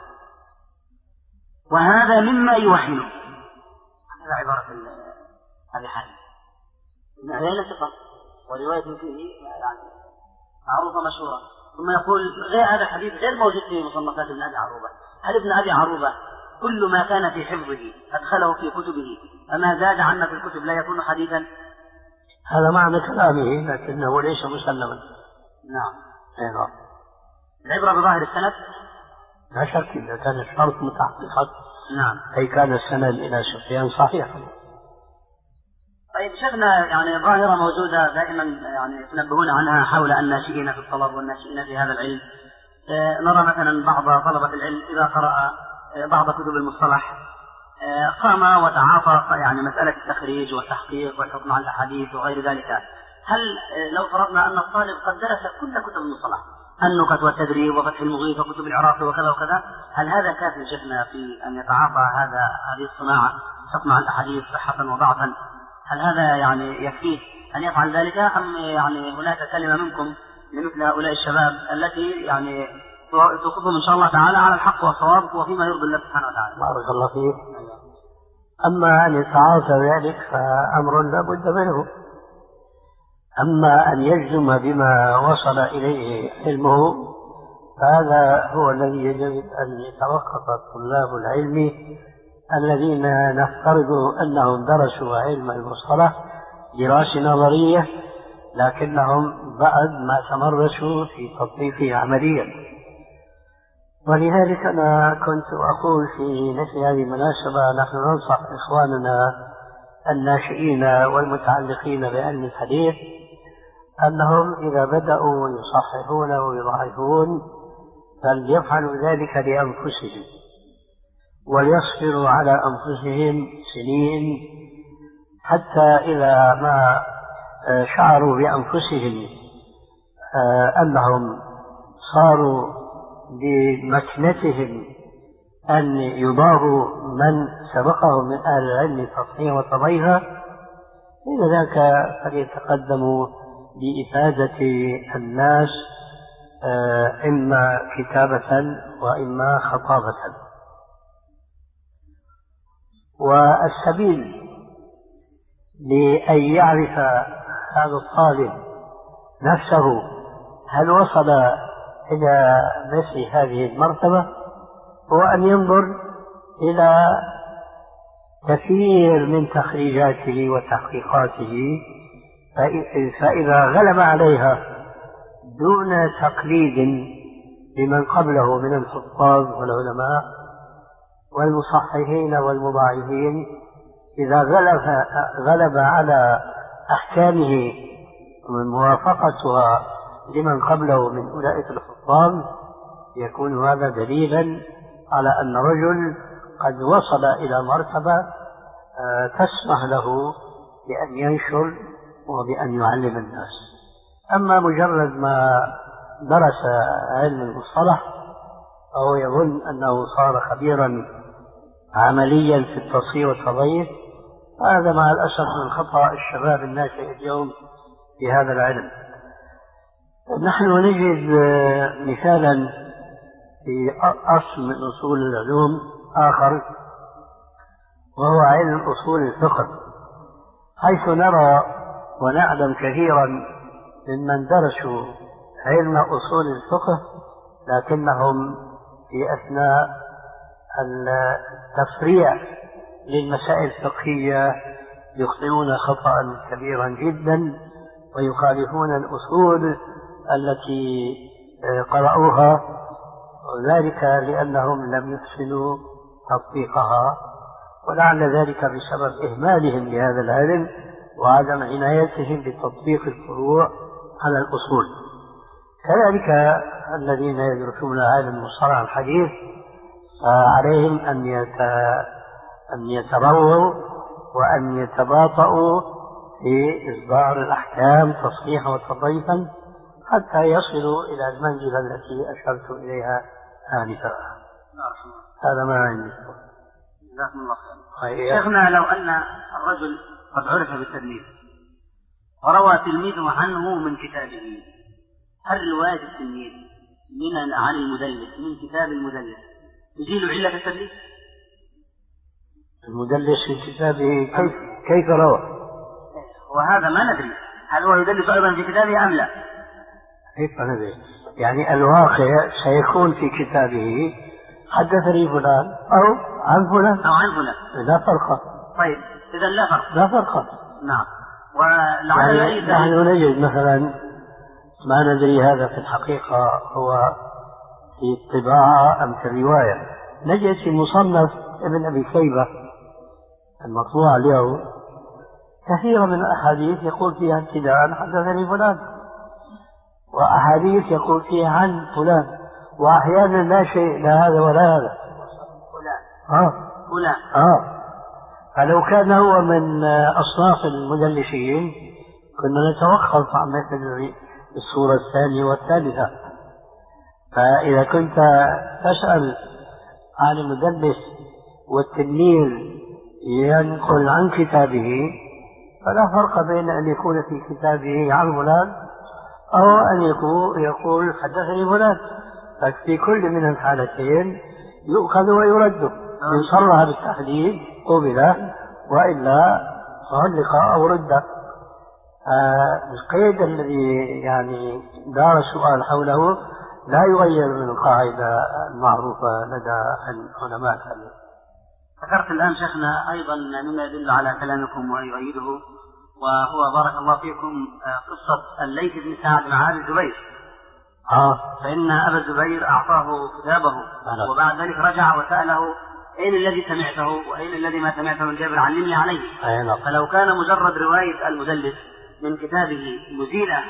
وهذا مما يوهنه. هذا عبارة أبي حاتم. ابن عيينة ثقة ورواية فيه يعني معروفة مشهورة، ثم يقول غير هذا الحديث غير موجود في مصنفات ابن أبي عروبة. هل ابن أبي عروبة كل ما كان في حفظه أدخله في كتبه، فما زاد عنا في الكتب لا يكون حديثا؟ هذا معنى كلامه لكنه ليس مسلما. نعم. نعم. العبرة بظاهر السند لا شك إذا كان الشرط متحققا. نعم. أي كان السند إلى سفيان صحيحا. طيب شيخنا يعني ظاهرة موجودة دائما يعني يتنبهون عنها حول الناشئين في الطلب والناشئين في هذا العلم. نرى مثلا بعض طلبة العلم إذا قرأ بعض كتب المصطلح قام وتعاطى يعني مسألة التخريج والتحقيق والحكم على الأحاديث وغير ذلك. هل لو فرضنا أن الطالب قد درس كل كتب المصطلح، النكت والتدريب وفتح المغيث وكتب العراقي وكذا وكذا، هل هذا كافي شيخنا في أن يتعاطى هذه الصناعة حكم على الأحاديث صحة وضعفا؟ هل هذا يعني يكفيه أن يفعل ذلك، أم يعني هناك كلمة منكم لمثل هؤلاء الشباب التي يعني توقفهم إن شاء الله تعالى على الحق والصواب وفيما يرضي الله سبحانه وتعالى؟ بارك الله فيك. أما أن يتعاطى ذلك فأمر لا بد منه، أما أن يجزم بما وصل إليه علمه فهذا هو الذي يجب أن يتوقف طلاب العلم الذين نفترض أنهم درسوا علم المصطلح دراسة نظرية لكنهم بعد ما تمرسوا في تطبيقه عمليا. ولذلك أنا كنت أقول في مثل هذه المناسبة نحن ننصح إخواننا الناشئين والمتعلقين بعلم الحديث أنهم إذا بدأوا يصححون ويضعفون فليفعلوا ذلك لأنفسهم وليصبروا على أنفسهم سنين حتى إذا ما شعروا بأنفسهم أنهم صاروا بمكنتهم أن يضاهوا من سبقهم من أهل العلم تصحيحا وتضعيفا، لذلك فليتقدموا بإفادة الناس إما كتابة وإما خطابة. والسبيل لأن يعرف هذا الطالب نفسه هل وصل إلى مثل هذه المرتبة هو أن ينظر إلى كثير من تخريجاته وتحقيقاته، فإذا غلب عليها دون تقليد لمن قبله من الحفاظ والعلماء والمصححين والمضاعفين، إذا غلب على أحكامه وموافقتها لمن قبله من أولئك الحفاظ يكون هذا دليلا على أن رجل قد وصل إلى مرتبة تسمح له بأن ينشر وبأن يعلم الناس. أما مجرد ما درس علم المصطلح أو يظن أنه صار خبيرا عمليا في التصحيح والتضعيف. هذا مع الأسف من خطأ الشباب الناشئ اليوم في هذا العلم. نحن نجد مثالا في أصل من أصول العلوم آخر، وهو علم أصول الفقه، حيث نرى ونعلم كثيرا ممن درسوا علم أصول الفقه لكنهم في أثناء التفريع للمسائل الفقهية يخطئون خطأ كبيرا جدا ويخالفون الأصول التي قرأوها، وذلك لأنهم لم يحسنوا تطبيقها، ولعل ذلك بسبب إهمالهم لهذا العلم وعدم عنايتهم بتطبيق الفروع على الأصول. كذلك الذين يدرسون علم مصطلح الحديث عليهم أن يترووا وأن يتباطؤوا في إصدار الأحكام تصحيحا وتضعيفا حتى يصلوا إلى المنزلة التي أشرت إليها آنفا. هذا ما عندي. جزاكم الله خير. شيخنا، لو أن الرجل قد عرف بالتدليس وروى تلميذه عنه من كتابه، هل رواية التلميذ عن المدلس من كتاب المدلس تزيل علة التدليس؟ المدلس في كتابه كيف روى؟ وهذا ما ندري هل هو يدلس أيضا في كتابه أم لا. كيف ندري؟ يعني الواقع سيكون في كتابه حدثني فلان أو عن فلان أو عن فلان، لا فرق. طيب إذا لا فرق. نعم. ولعل يعني نحن نجد مثلا ما ندري هذا في الحقيقة هو في الطباعة أم في الرواية، نجد في مصنف ابن أبي شيبة المطبوع اليوم كثير من الأحاديث يقول فيها ابتداء حدثني فلان، وأحاديث يقول فيها عن فلان، وأحيانا لا شيء لا هذا ولا هذا فلان. فلو كان هو من أصناف المدلسين كنا نتوقف عن مثل الصورة الثانية والثالثة. فإذا كنت تسأل عن المدلس والتلميذ ينقل عن كتابه فلا فرق بين أن يكون في كتابه عن فلان أو أن يقول حدثني فلان، ففي كل من الحالتين يؤخذ ويرد، إن صرح بالتحديد قبل وإلا علق أو رد. القيد الذي يعني دار السؤال حوله لا يغير من القاعدة المعروفة لدى العلماء. ذكرت الآن شيخنا أيضا مما يدل على كلامكم ويؤيده، وهو بارك الله فيكم قصة الليث بن سعد مع أبي الزبير. فإن أبا الزبير أعطاه كتابه وبعد ذلك رجع وسأله أين الذي سمعته وأين الذي ما سمعته من جابر علمني عليه. فلو كان مجرد رواية المدلس من كتابه مزيلة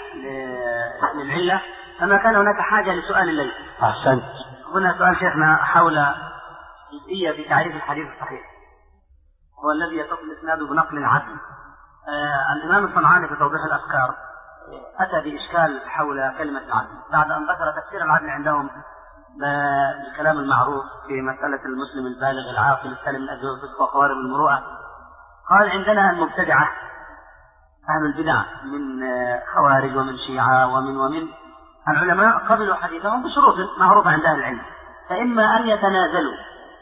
للعلة فما كان هناك حاجة لسؤال الليث. أحسنت. هنا سؤال شيخنا حول جزئية في تعريف الحديث الصحيح، هو الذي يتصل إسناده بنقل العدل. الإمام الصنعاني في توضيح الأفكار أتى بإشكال حول كلمة العدل بعد أن ذكر تفسير العدل عندهم بالكلام المعروف في مسألة المسلم البالغ العاقل السالم من أجل الفسق وقوارب المروءة. قال عندنا المبتدعة أهل البدع من خوارج ومن شيعة ومن العلماء قبلوا حديثهم بشروط معروفة عند أهل العلم، فإما أن يتنازلوا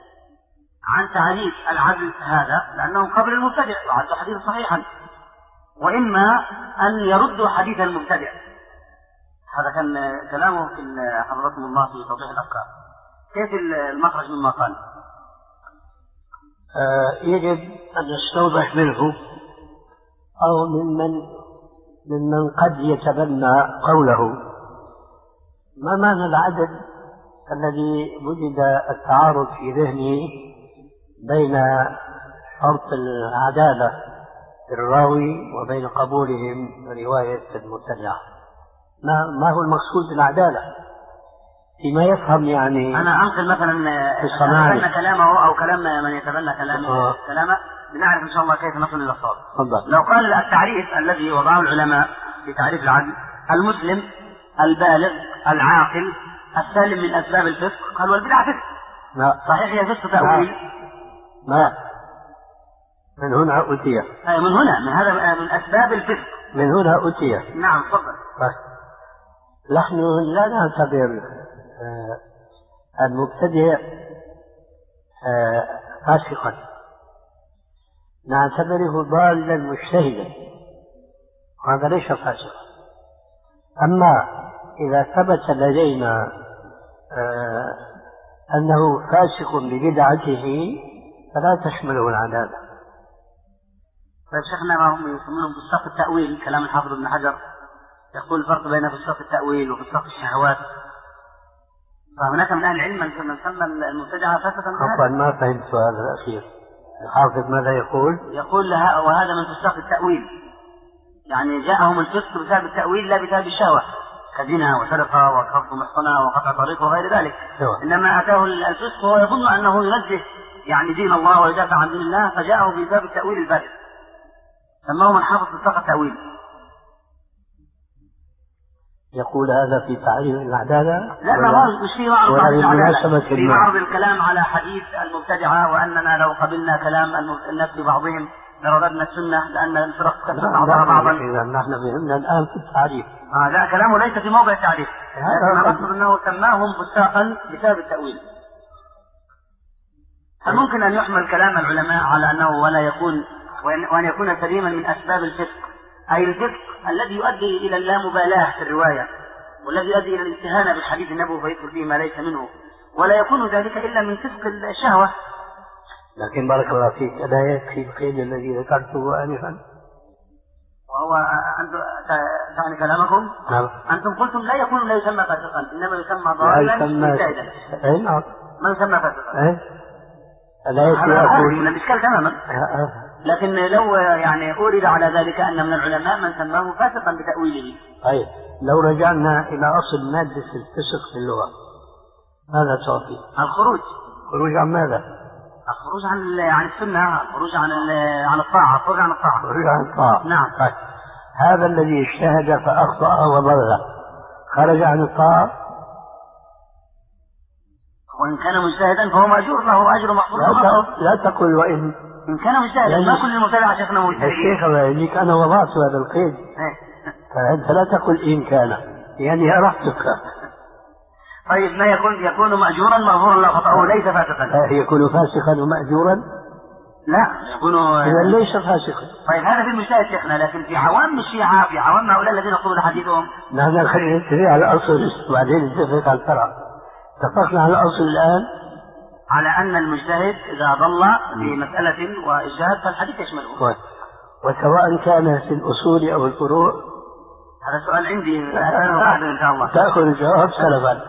عن تعريف العدل هذا لأنهم قبل المبتدع وعدوا حديثا صحيحا، وإما أن يردوا حديث المبتدع. هذا كان كلامه في حفظكم الله في توضيح الأفكار. كيف المخرج مما قال؟ يجب أن نستوضح منه أو ممن قد يتبنى قوله ما معنى العدد الذي وجد التعارض في ذهنه بين شرط العدالة في الراوي وبين قبولهم رواية المبتدع. ما هو المقصود بالعدالة فيما يفهم؟ يعني أنا أنقل مثلا يتبنى كلامه أو كلام من يتبنى كلامه بنعرف إن شاء الله كيف نصل إلى الصواب. لو قال التعريف الذي وضعه العلماء في تعريف العدل المسلم البالغ العاقل السالم من أسباب الفسق، قال والبدعة فسق. صحيح هي فسق تأويل ما من هنا أتي. من هنا، من هذا من أسباب الفسق. من هنا أتي. نعم تفضل. نحن لا نعتبر المبتدئ فاسقا، نعتبره ضالا مجتهدا، هذا ليس فاسقا. أما إذا ثبت لدينا أنه فاسق ببدعته فلا تشمله العدالة. طيب شيخنا، ما هم يسمونهم فساق التأويل، كلام الحافظ ابن حجر يقول الفرق بين فساق التأويل وفساق الشهوات، فهناك من أهل العلم من سمى المبتدعة فاسقا. أصلا ما فهمت السؤال الأخير، الحافظ ماذا يقول؟ يقول لها وهذا من فساق التأويل، يعني جاءهم الفسق بسبب التأويل لا بسبب الشهوة، كزنا وسرقة وخطف محصنة وقطع طريق وغير ذلك. إنما أتاه الفسق وهو يظن أنه ينزه يعني دين الله ويدافع عن دين الله، فجاءه بسبب التأويل البارد، سماه من حافظ فساق التأويل. يقول هذا في تعريف العدالة؟ لا، ما هو مش في معرض العدالة، في معرض الكلام على حديث المبتدعة، وأننا لو قبلنا كلام الناس ببعضهم لرددنا السنة، لأن الفرق كثرت بعضها بعضا. نحن فهمنا الآن في التعريف. لا، كلامه ليس في موضع التعريف، لكن أقصد أنه سماهم فساقا بسبب التأويل. هل ممكن أن يحمل كلام العلماء على أنه ولا يكون وأن يكون سليما من أسباب الفسق، أي الفسق الذي يؤدي إلى اللامبالاة في الرواية، والذي يؤدي إلى الاستهانة بالحديث النبوي فيدخل فيه ما ليس منه، ولا يكون ذلك إلا من فسق الشهوة. لكن بارك الله فيك، ألا يكفي القيد الذي ذكرته آنفا؟ وهو تعني كلامكم؟ نعم. أنتم قلتم لا يسمى فاسقا، إنما يسمى ضالا مجتهدا. أي نعم. ما يسمى فاسقا. ألا يكفي أقول من الإشكال تماما. لكن لو يعني أورد على ذلك أن من العلماء من سماه فاسقا بتأويله. طيب لو رجعنا إلى أصل مادة الفسق في اللغة ماذا تعطي؟ الخروج. خروج عن ماذا؟ الخروج عن السنة، الخروج عن الطاعة، الخروج عن الطاعة. الخروج عن الطاعة. نعم. طيب. هذا الذي اجتهد فأخطأ وضل خرج عن الطاعة؟ وإن كان مجتهدا فهو مأجور له أجر محفوظ. لا تقل وإن كان مجتهدا، ما كل المتابعة شيخنا مجتهد. الشيخ يعنيك أنا وضعت هذا القيد، فأنت لا تقل إن كان، يعني أرحتك. طيب ما يكون مأجورا مغفورا له خطأه ليس فاسقا. يكون فاسقا ومأجورا؟ لا، يكون إذا ليس فاسقا. طيب هذا في المجتهد شيخنا، لكن في عوام الشيعة، في عوام هؤلاء الذين قبل حديثهم، نحن خلينا نتفق على الأصل وبعدين نتفق على الفرع. اتفقنا على الأصل الآن على أن المجتهد إذا ضل في مسألة وإجهاد فالحديث يشمله. وسواء كان في الأصول أو الفروع. هذا سؤال عندي بعد إن شاء الله. تأخذ الجواب سلفا.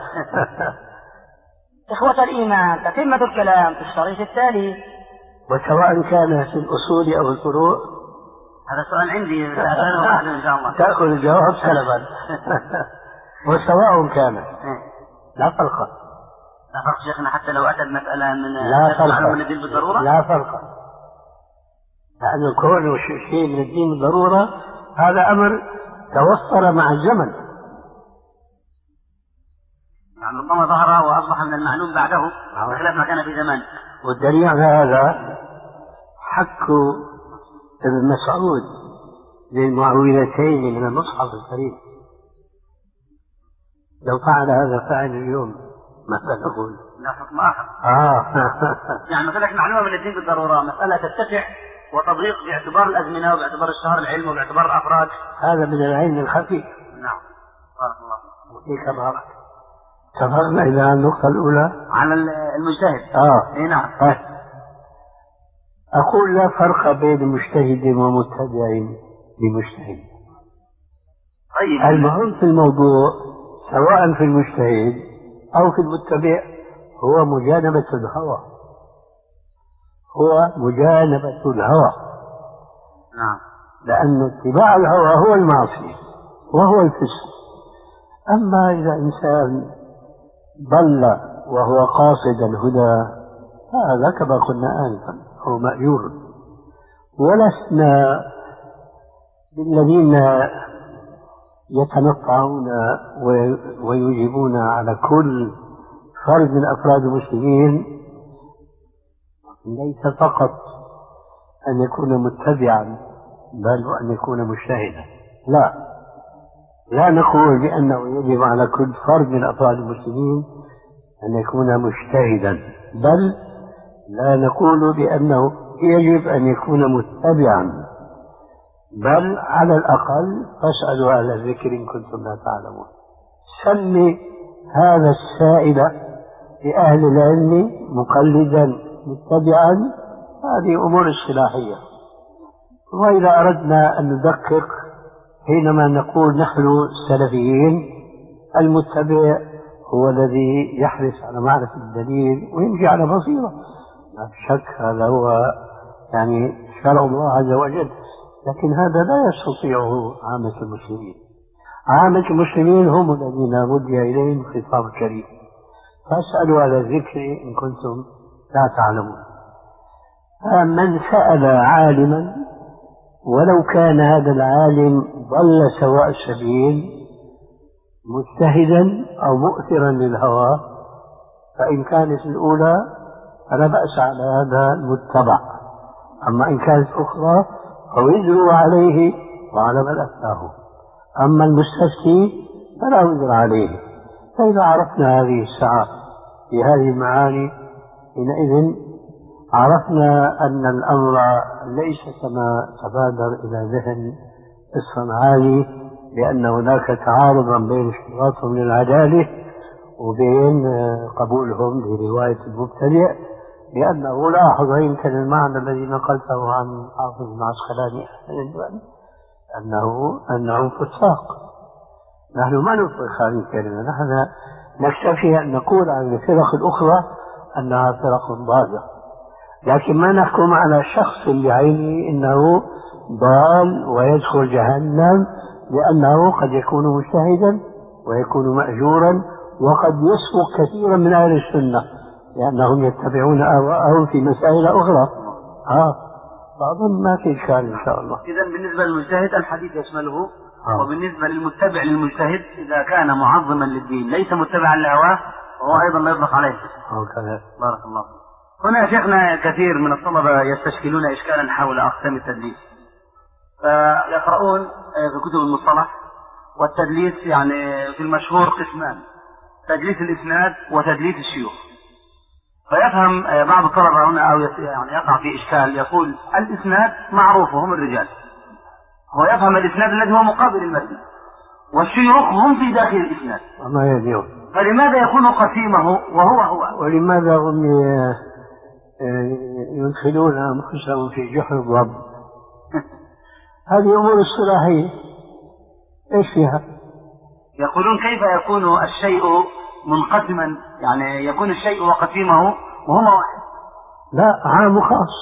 إخوة الإيمان، تتمة الكلام في الشريط التالي. وسواء كان في الأصول أو الفروع. هذا سؤال عندي بعد إن شاء الله. تأخذ الجواب سلفا. وسواء كان لا فرق. لا فرق شيخنا، حتى لو أتى المسألة من الدين بالضرورة. لا فرق، لأن كونه شيء من الدين بالضرورة هذا أمر توفر مع الزمن، يعني ربما ظهر وأصبح من المعلوم بعده بخلاف ما كان في زمان. والدليل على هذا حك ابن مسعود للمعوذتين من المصحف الكريم. لو فعل هذا فاعل اليوم ماذا نقول؟ لا حكم آخر. يعني مسألة معلومة من الدين بالضرورة، مسألة تتسع وتضيق باعتبار الأزمنة وباعتبار الشهر العلم وباعتبار الأفراد. هذا من العلم الخفي. نعم. بارك الله فيك. بارك. اتفقنا إلى النقطة الأولى على المجتهد. إيه نعم. أقول لا فرق بين مجتهد ومبتدع لمجتهد. طيب. المهم في الموضوع سواء في المجتهد أو في المتبع هو مجانبة الهوى. نعم. لأن اتباع الهوى هو المعصية وهو الفسق. أما إذا إنسان ضل وهو قاصد الهدى هذا كما قلنا آنفا هو مأجور. ولسنا بالذين يتنطعون ويجيبون على كل فرد من أفراد المسلمين ليس فقط أن يكون متبعا بل وأن يكون مجتهدا. لا نقول بأنه يجب على كل فرد من أفراد المسلمين أن يكون مجتهدا، بل لا نقول بأنه يجب أن يكون متبعا، بل على الأقل فاسألوا أهل الذكر إن كنتم لا تعلمون. سمي هذا السائل لأهل العلم مقلدا متبعا، هذه أمور اصطلاحية. وإذا أردنا أن ندقق حينما نقول نحن السلفيين، المتبع هو الذي يحرص على معرفة الدليل ويمشي على بصيرة، لا شك هذا هو يعني شرع الله عز وجل، لكن هذا لا يستطيعه عامة المسلمين. عامة المسلمين هم الذين ودي إليهم الخطاب الكريم، فاسألوا على الذكر إن كنتم لا تعلمون. من سأل عالما ولو كان هذا العالم ضل سواء السبيل مجتهدا أو مؤثرا للهوى، فإن كانت الأولى فلا بأس على هذا المتبع، أما إن كانت أخرى فوزر عليه وعلى من أفتاه، أما المستفتي فلا وزر عليه. فإذا عرفنا هذه الساعة في هذه المعاني حينئذ عرفنا أن الأمر ليس كما تبادر إلى ذهن الصنعاني، لأن هناك تعارضا بين اشتراطهم للعدالة وبين قبولهم لرواية المبتدئ، لأنه لاحظ يمكن المعنى الذي نقلته عن حافظ العسقلاني أنهم فساق. نحن ما نطلق هذه الكلمة، نحن نكتفي أن نقول عن الفرق الأخرى أنها فرق ضالة، لكن ما نحكم على شخص بعينه إنه ضال ويدخل جهنم، لأنه قد يكون مجتهدا ويكون مأجورا، وقد يسبق كثيرا من أهل السنة لأنهم يتبعون أهواءهم في مسائل أخرى. فأظن ما في إشكال إن شاء الله. إذا بالنسبة للمجتهد الحديث يشمله، وبالنسبة للمتبع للمجتهد إذا كان معظما للدين ليس متبعا لهواه وهو أيضا لا يطلق عليه. بارك الله فيك. هنا شيخنا كثير من الطلبة يستشكلون إشكالا حول أقسام التدليس، فيقرؤون في كتب المصطلح، والتدليس يعني في المشهور قسمان: تدليس الإسناد وتدليس الشيوخ. فيفهم بعض الطلبة هنا أو يعني يقع في إشكال، يقول الإسناد معروف وهم الرجال، هو يفهم الإسناد الذي هو مقابل المتن، والشيوخ هم في داخل الإسناد، ما يديهم، فلماذا يكون قسيمه وهو ولماذا هم يدخلون أنفسهم في جحر الضب؟ هذه أمور اصطلاحية إيش فيها؟ يقولون كيف يكون الشيء منقسما، يعني يكون الشيء وقسيمه وهما واحد؟ لا، عام وخاص.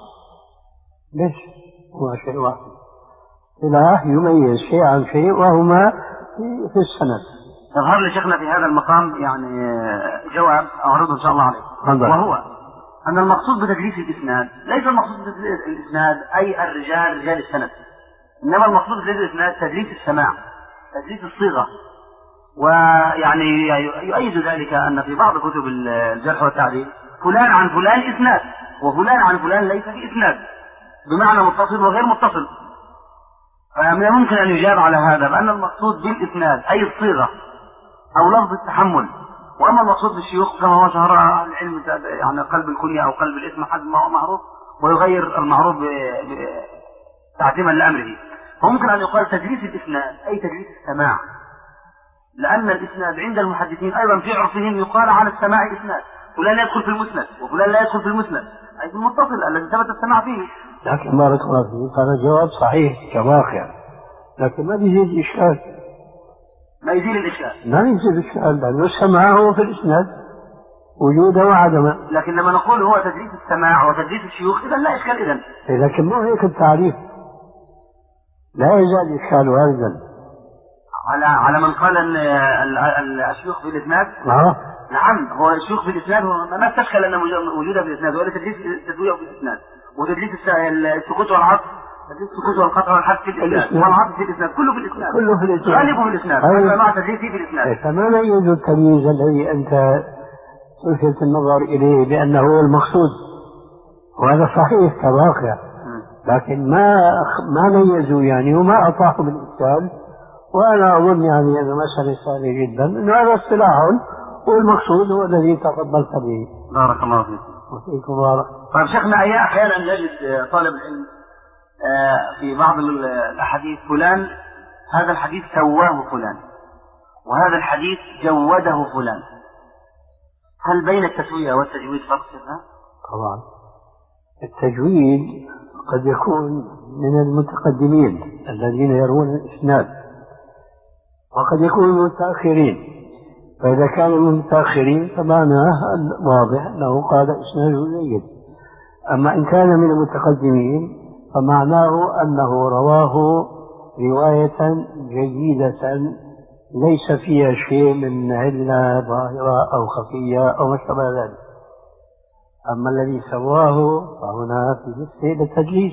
ليش هو شيء واحد؟ إله يميز شيء عن شيء وهما في السند. يظهر لي شيخنا في هذا المقام يعني جواب أعرضه إن شاء الله عليه، وهو أن المقصود بتدليس الإسناد ليس المقصود بتدليس الإسناد أي الرجال رجال السند، إنما المقصود بتدليس الإسناد تدليس السماع، تدليس الصيغة. ويعني يؤيد ذلك أن في بعض كتب الجرح والتعديل فلان عن فلان إسناد، وفلان عن فلان ليس في إسناد، بمعنى متصل وغير متصل. فمن الممكن أن يجاب على هذا بأن المقصود بالإسناد أي الصيغة أو لفظ التحمل، وأما المقصود بالشيوخ كما هو شهر العلم يعني قلب الكنية أو قلب الاسم حد ما هو معروف، ويغير المعروف تعتيما لأمره. فممكن أن يقال تدليس الإسناد أي تدليس السماع، لأن الإسناد عند المحدثين أيضا في عرفهم يقال على السماع إسناد، فلان يدخل في المسند وفلان لا يدخل في المسند، أي المتصل الذي ثبت السماع فيه. لكن بارك الله فيك هذا جواب صحيح كواقع، لكن ما بيزيد إشكال. ما يزيل الإشكال، ما يزيل الإشكال، لأن السماع هو في الإسناد وجوده وعدمه. لكن لما نقول هو تدليس السماع وتدليس الشيوخ إذا لا إشكال. إذن لكن مو هيك التعريف، لا يزال إشكال واردا على من قال أن الشيوخ في الإسناد. نعم، هو الشيوخ في الإسناد ما استشكل أن وجوده في الإسناد، ولا تدليس التسوية في الإسناد، وتدليس السكوت والعطف، تدليس السكوت والقطع والحذف في الإسناد، والعطف في الإسناد، كله في الإسناد، كله في الإسناد، غالبه في الإسناد، هذا مع تدليسه في الإسناد. فما يوجد التمييز الذي أنت تلفت النظر إليه بأنه هو المقصود. وهذا صحيح كواقع، لكن ما ميزوا يعني وما أطاحوا بالإشكال. وأنا أظن يعني أن مسألة سهلة جدا، أن هذا اصطلاح والمقصود هو الذي تفضلت به. بارك الله فيكم. وفيكم بارك. طيب شيخنا، أحيانا نجد طالب العلم في بعض الأحاديث فلان هذا الحديث سواه فلان وهذا الحديث جوده فلان، هل بين التسوية والتجويد فرق شيخنا؟ طبعا التجويد قد يكون من المتقدمين الذين يروون الإسناد، وقد يكون من المتأخرين، فإذا كان من المتأخرين فمعناه واضح أنه قال إسناده جيد. أما إن كان من المتقدمين فمعناه أنه رواه رواية جيدة ليس فيها شيء من علة ظاهرة أو خفية أو ما شابه ذلك. أما الذي سواه فهنا في نسبة إلى التدليس،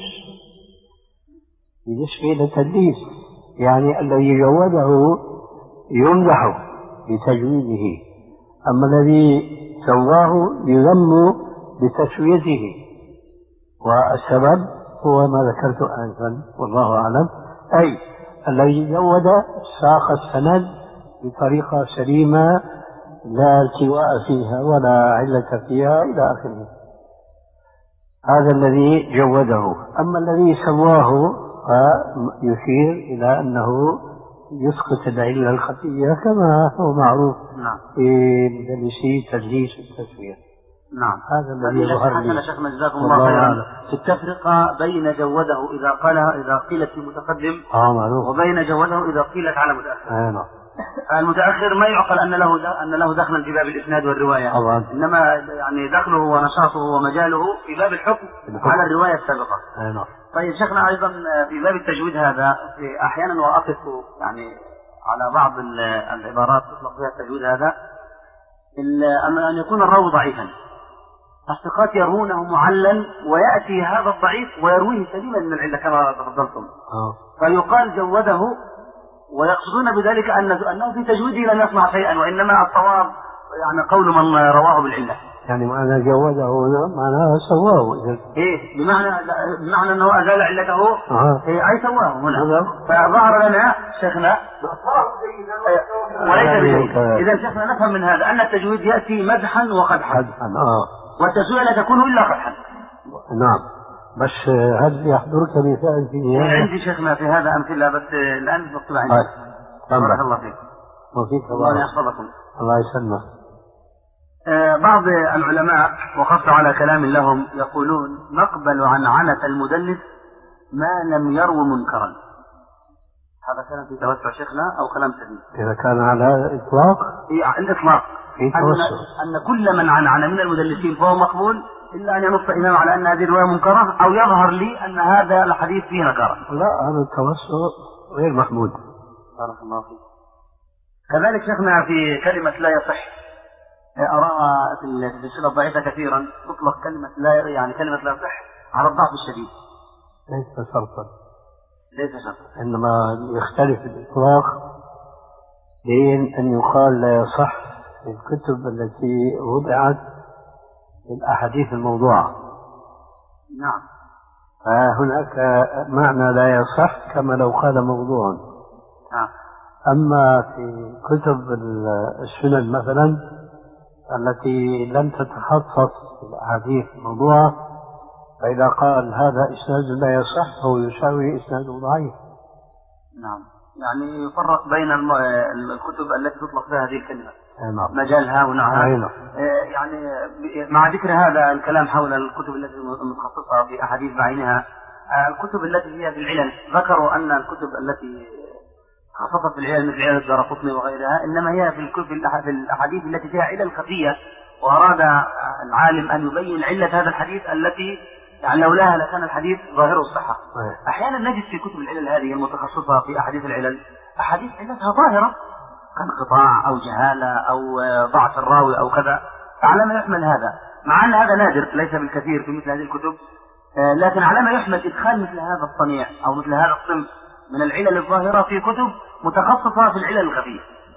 يعني الذي جوده يمدح بتجويده، أما الذي سواه يذم بتسويته، والسبب هو ما ذكرت آنفا والله أعلم، أي الذي جود ساق السند بطريقة سليمة لا التواء فيها ولا علة فيها إلى آخره، هذا الذي جوده. أما الذي سواه فيشير إلى أنه يسقط العلة الخفية كما هو معروف في مدلسي تدليس التسوية. نعم، هذا الذي يظهر لي. شيخنا جزاكم الله خيرا. في التفرقة بين جوده إذا قيلت في متقدم وبين جوده إذا قيلت على متأخر. المتأخر ما يعقل أن له دخلا في باب الإسناد والرواية، إنما يعني دخله ونشاطه ومجاله في باب الحكم على الرواية السابقة. طيب شيخنا، أيضا في باب التجويد هذا أحيانا وأقف يعني على بعض العبارات تطلق فيها التجويد هذا، أن يكون الراوي ضعيفا، الثقات يروونه معلا ويأتي هذا الضعيف ويرويه سليما من العلة كما تفضلتم، فيقال جوده، ويقصدون بذلك أنه في تجويده لم يصنع شيئا، وإنما الصواب يعني قول من رواه بالعلة. يعني معنى جوده معناه سواه. إيه، بمعنى أنه أزال علته. أي سواه هنا. فظهر لنا شيخنا وليس بشيء. إذا شيخنا نفهم من هذا أن التجويد يأتي مدحا وقدحا، والتسوية لا تكون إلا قدحا. نعم، بس هل يحضرك مثال فيه؟ عندي شيخنا في هذا أمثلة، بس الآن مكتوب عندي. بارك الله فيك. وفيك الله يحفظكم. الله يسلمك. بعض العلماء وقفت على كلام لهم يقولون نقبل عنعنة المدلس ما لم يرو منكرا. هذا كلام في توسع شيخنا أو كلام سديد؟ إذا كان على الإطلاق؟ الإطلاق أن كل من عنعن من المدلسين فهو مقبول، إلا أن ينص إمام على أن هذه الرواية منكرة أو يظهر لي أن هذا الحديث فيه نكارة. لا، هذا التوسع غير محمود. بارك الله فيك. كذلك شيخنا في كلمة لا يصح، أرى في السلسلة الضعيفة كثيرا تطلق كلمة لا يصح على الضعف الشديد. ليس شرطا، إنما يختلف الإطلاق بين أن يقال لا يصح في الكتب التي وضعت الأحاديث الموضوعة. نعم. هناك معنى لا يصح كما لو قال موضوع. نعم. أما في كتب السنن مثلا التي لم تتخصص في الأحاديث الموضوعة، فإذا قال هذا إسناد لا يصح هو يساوي إسناد ضعيف. نعم، يعني يفرق بين الكتب التي تطلق فيها هذه الكلمة. نعم. مجالها ونوعها. يعني مع ذكر هذا الكلام حول الكتب التي متخصصة في أحاديث بعينها، الكتب التي هي في العلل ذكروا أن الكتب التي خصصت في العلل مثل علل الدارقطني وغيرها إنما هي في الأحاديث التي فيها علل خفية، وأراد العالم أن يبين علة هذا الحديث التي يعني لولاها لكان الحديث ظاهره الصحة. أحيانا نجد في كتب العلل هذه المتخصصة في أحاديث العلل أحاديث علتها ظاهرة كانقطاع أو جهالة أو ضعف الراوي أو كذا، على ما يحمل هذا، مع أن هذا نادر ليس بالكثير في مثل هذه الكتب، لكن على ما يحمل إدخال مثل هذا الصنيع أو مثل هذا الصنف من العلل الظاهرة في كتب متخصصة في العلل الخفية.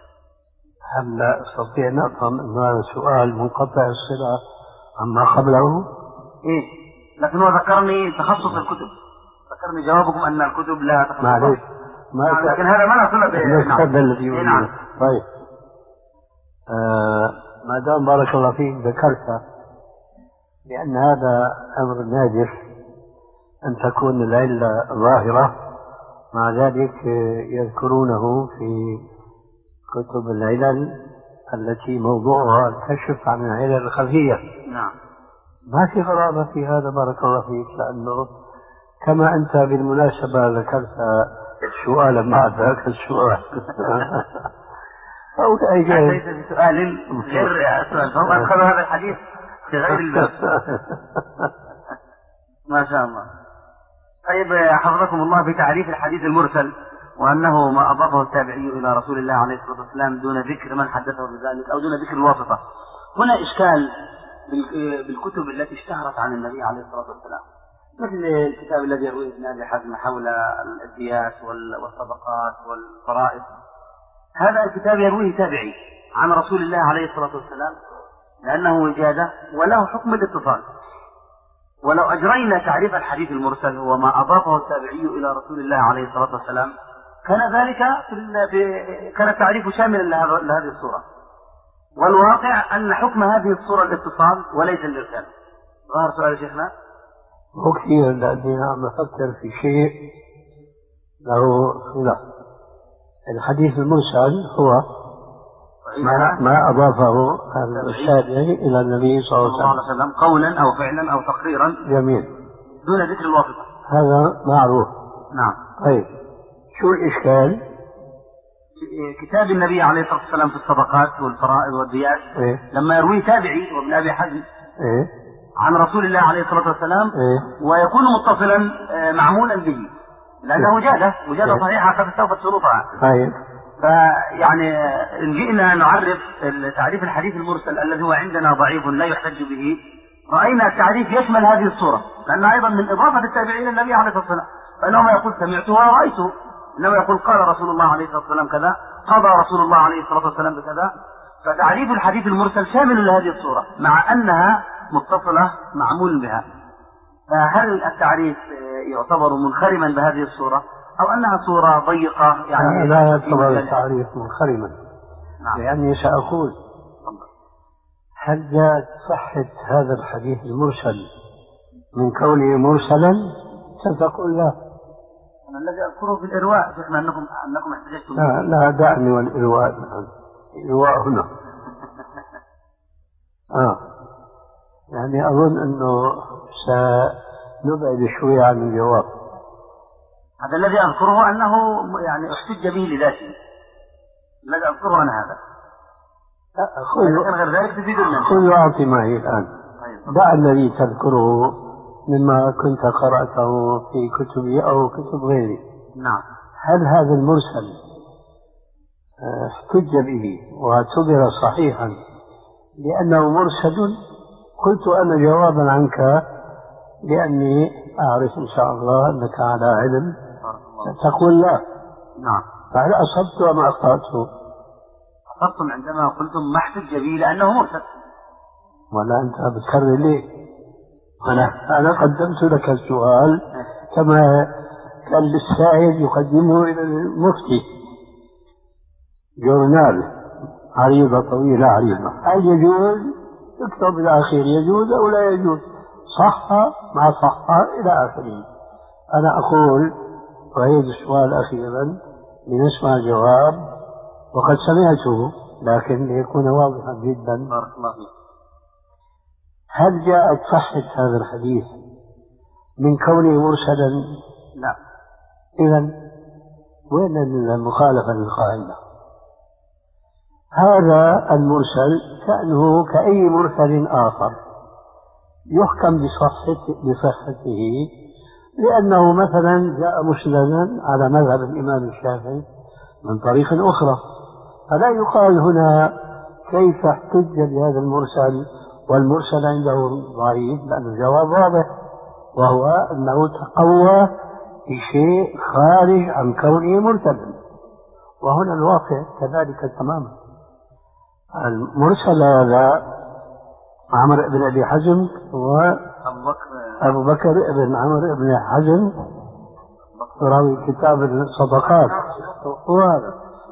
هل أستطيع أن أفهم أن هذا سؤال منقطع الصلة عما قبله؟ لكن هو ذكرني تخصص الكتب، ذكرني جوابكم أن الكتب لا تخصص. معليش لكن هذا ما نصل به. نعم. طيب ما دام بارك الله فيك ذكرت لأن هذا أمر نادر أن تكون العلة ظاهرة، مع ذلك يذكرونه في كتب العلل التي موضوعها الكشف عن العلل الخفية. نعم. ما في غرابة في هذا بارك الله فيك، لأنه كما أنت بالمناسبة ذكرت سؤالا مع ذاك السؤال أو ليس بسؤال غير سؤال، فهو أدخل هذا الحديث في غير الباب. ما شاء الله. طيب حفظكم الله، في تعريف الحديث المرسل وأنه ما أضافه التابعي إلى رسول الله عليه الصلاة والسلام دون ذكر من حدثه بذلك أو دون ذكر الواسطة. هنا إشكال بالكتب التي اشتهرت عن النبي عليه الصلاة والسلام، مثل الكتاب الذي يرويه ابن أبي حزم حول الديات والطبقات والفرائض. هذا الكتاب يرويه تابعي عن رسول الله عليه الصلاة والسلام لأنه وجادة وله حكم الاتصال. ولو أجرينا تعريف الحديث المرسل هو ما أضافه التابعي إلى رسول الله عليه الصلاة والسلام كان ذلك كان التعريف شاملا لهذه الصورة، والواقع أن حكم هذه الصورة الاتصال وليس الإرسال. ظهر سؤال شيخنا؟ كثير، لأني عم أفكر في شيء له خلاف. الحديث المرسل هو ما أضافه الشافعي إلى النبي صلى الله عليه وسلم قولا أو فعلا أو تقريرا، جميل، دون ذكر الواسطة. هذا معروف. نعم. طيب شو الإشكال؟ كتاب النبي عليه الصلاة والسلام في الطبقات والفرائض والديات لما يروي تابعي وابن أبي حزم عن رسول الله عليه الصلاة والسلام ويكون متصلا معمولا به لأنه وجادة صحيحة قد استوفت شروطها. طيب فيعني إن جئنا نعرف تعريف الحديث المرسل الذي هو عندنا ضعيف لا يحتج به، رأينا التعريف يشمل هذه الصورة، لأن أيضا من إضافة التابعين للنبي عليه الصلاة والسلام، فإنه ما يقول سمعته ورأيته، إنما يقول قال رسول الله عليه الصلاة والسلام كذا، قضى رسول الله عليه الصلاة والسلام بكذا. فتعريف الحديث المرسل شامل لهذه الصورة مع أنها متصلة معمول بها. فهل التعريف يعتبر منخرما بهذه الصورة أو أنها صورة ضيقة؟ يعني لا يعتبر التعريف منخرما. نعم. لأني سأقول هل جاءت صحة هذا الحديث المرسل من كونه مرسلا؟ ستقول لا. أنا الذي أذكره في الإرواء شيخنا أنكم احتجتم. لا دعني والإرواء الآن. الإرواء هنا. يعني أظن أنه سنبعد شوية عن الجواب. هذا الذي أذكره أنه يعني احتج به لذاته، الذي أذكره أنا هذا. غير ذلك تفيدنا. خذ وأعطي معي الآن. دع الذي تذكره مما كنت قرأته في كتبي أو كتب غيري. نعم. هل هذا المرسل احتج به واعتبر صحيحا لأنه مرسل؟ قلت أنا جوابا عنك لأني أعرف إن شاء الله أنك على علم، تقول لا. نعم. فهل أصبت أم أخطأت؟ أصبتم عندما قلتم ما احتج به لأنه مرسل. ولا أنت بتكرر ليه؟ أنا قدمت لك السؤال كما كان للسائل يقدمه إلى المفتي، جورنال عريضة طويلة عريضة، هل يجوز؟ اكتب الأخير يجوز أو لا يجوز، صح مع صح إلى آخره. أنا أقول أعيد السؤال أخيرا لنسمع الجواب، وقد سمعته لكن ليكون واضحا جدا. بارك الله فيك. هل جاءت صحة هذا الحديث من كونه مرسلا؟ لا. إذن وين المخالفة للقاعدة؟ هذا المرسل كأنه كأي مرسل آخر يحكم بصحته لأنه مثلا جاء مسندا على مذهب الإمام الشافعي من طريق أخرى، فلا يقال هنا كيف احتج بهذا المرسل والمرسل عنده ضعيف، لأن الجواب واضح وهو أنه تقوى بشيء خارج عن كونه مرسلا، وهنا الواقع كذلك تماما. المرسل هذا عمرو بن أبي حزم و أبو بكر أبو بكر بن عمرو بن حزم راوي كتاب الصدقات وهذا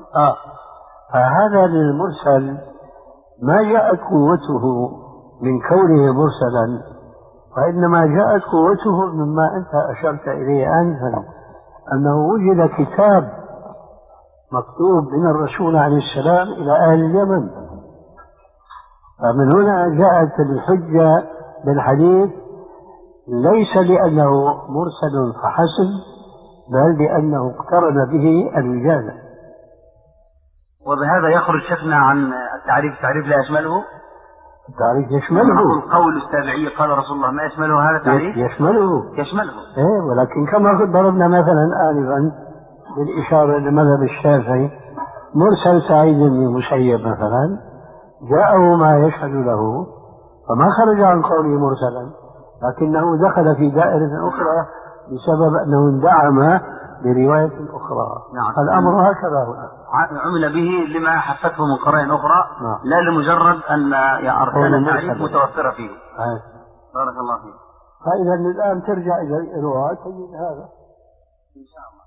فهذا للمرسل ما جاءت قوته من كونه مرسلا، وإنما جاءت قوته مما أنت أشرت إليه آنفا، أنه وجد كتاب مكتوب من الرسول عليه السلام إلى أهل اليمن، فمن هنا جاءت الحجة بالحديث ليس لأنه مرسل فحسب، بل لأنه اقترن به الوجادة. وبهذا يخرج شيخنا عن التعريف لا يشمله. التعريف يشمله. قول التابعي قال رسول الله ما يشمله هذا التعريف؟ يشمله. إيه، ولكن كما ضربنا مثلا آنفا بالإشارة لمذهب الشافعي، مرسل سعيد بن المسيب مثلا جاءه ما يشهد له فما خرج عن قوله مرسلا، لكنه دخل في دائرة أخرى بسبب أنه اندعم برواية أخرى. نعم. الأمر هكذا هنا عمل به لما حفته من قرائن أخرى. نعم. لا لمجرد أن أركان التعريف متوفرة فيه. بارك الله فيك. فإذا الآن ترجع إلى الرواة تجد هذا إن شاء الله.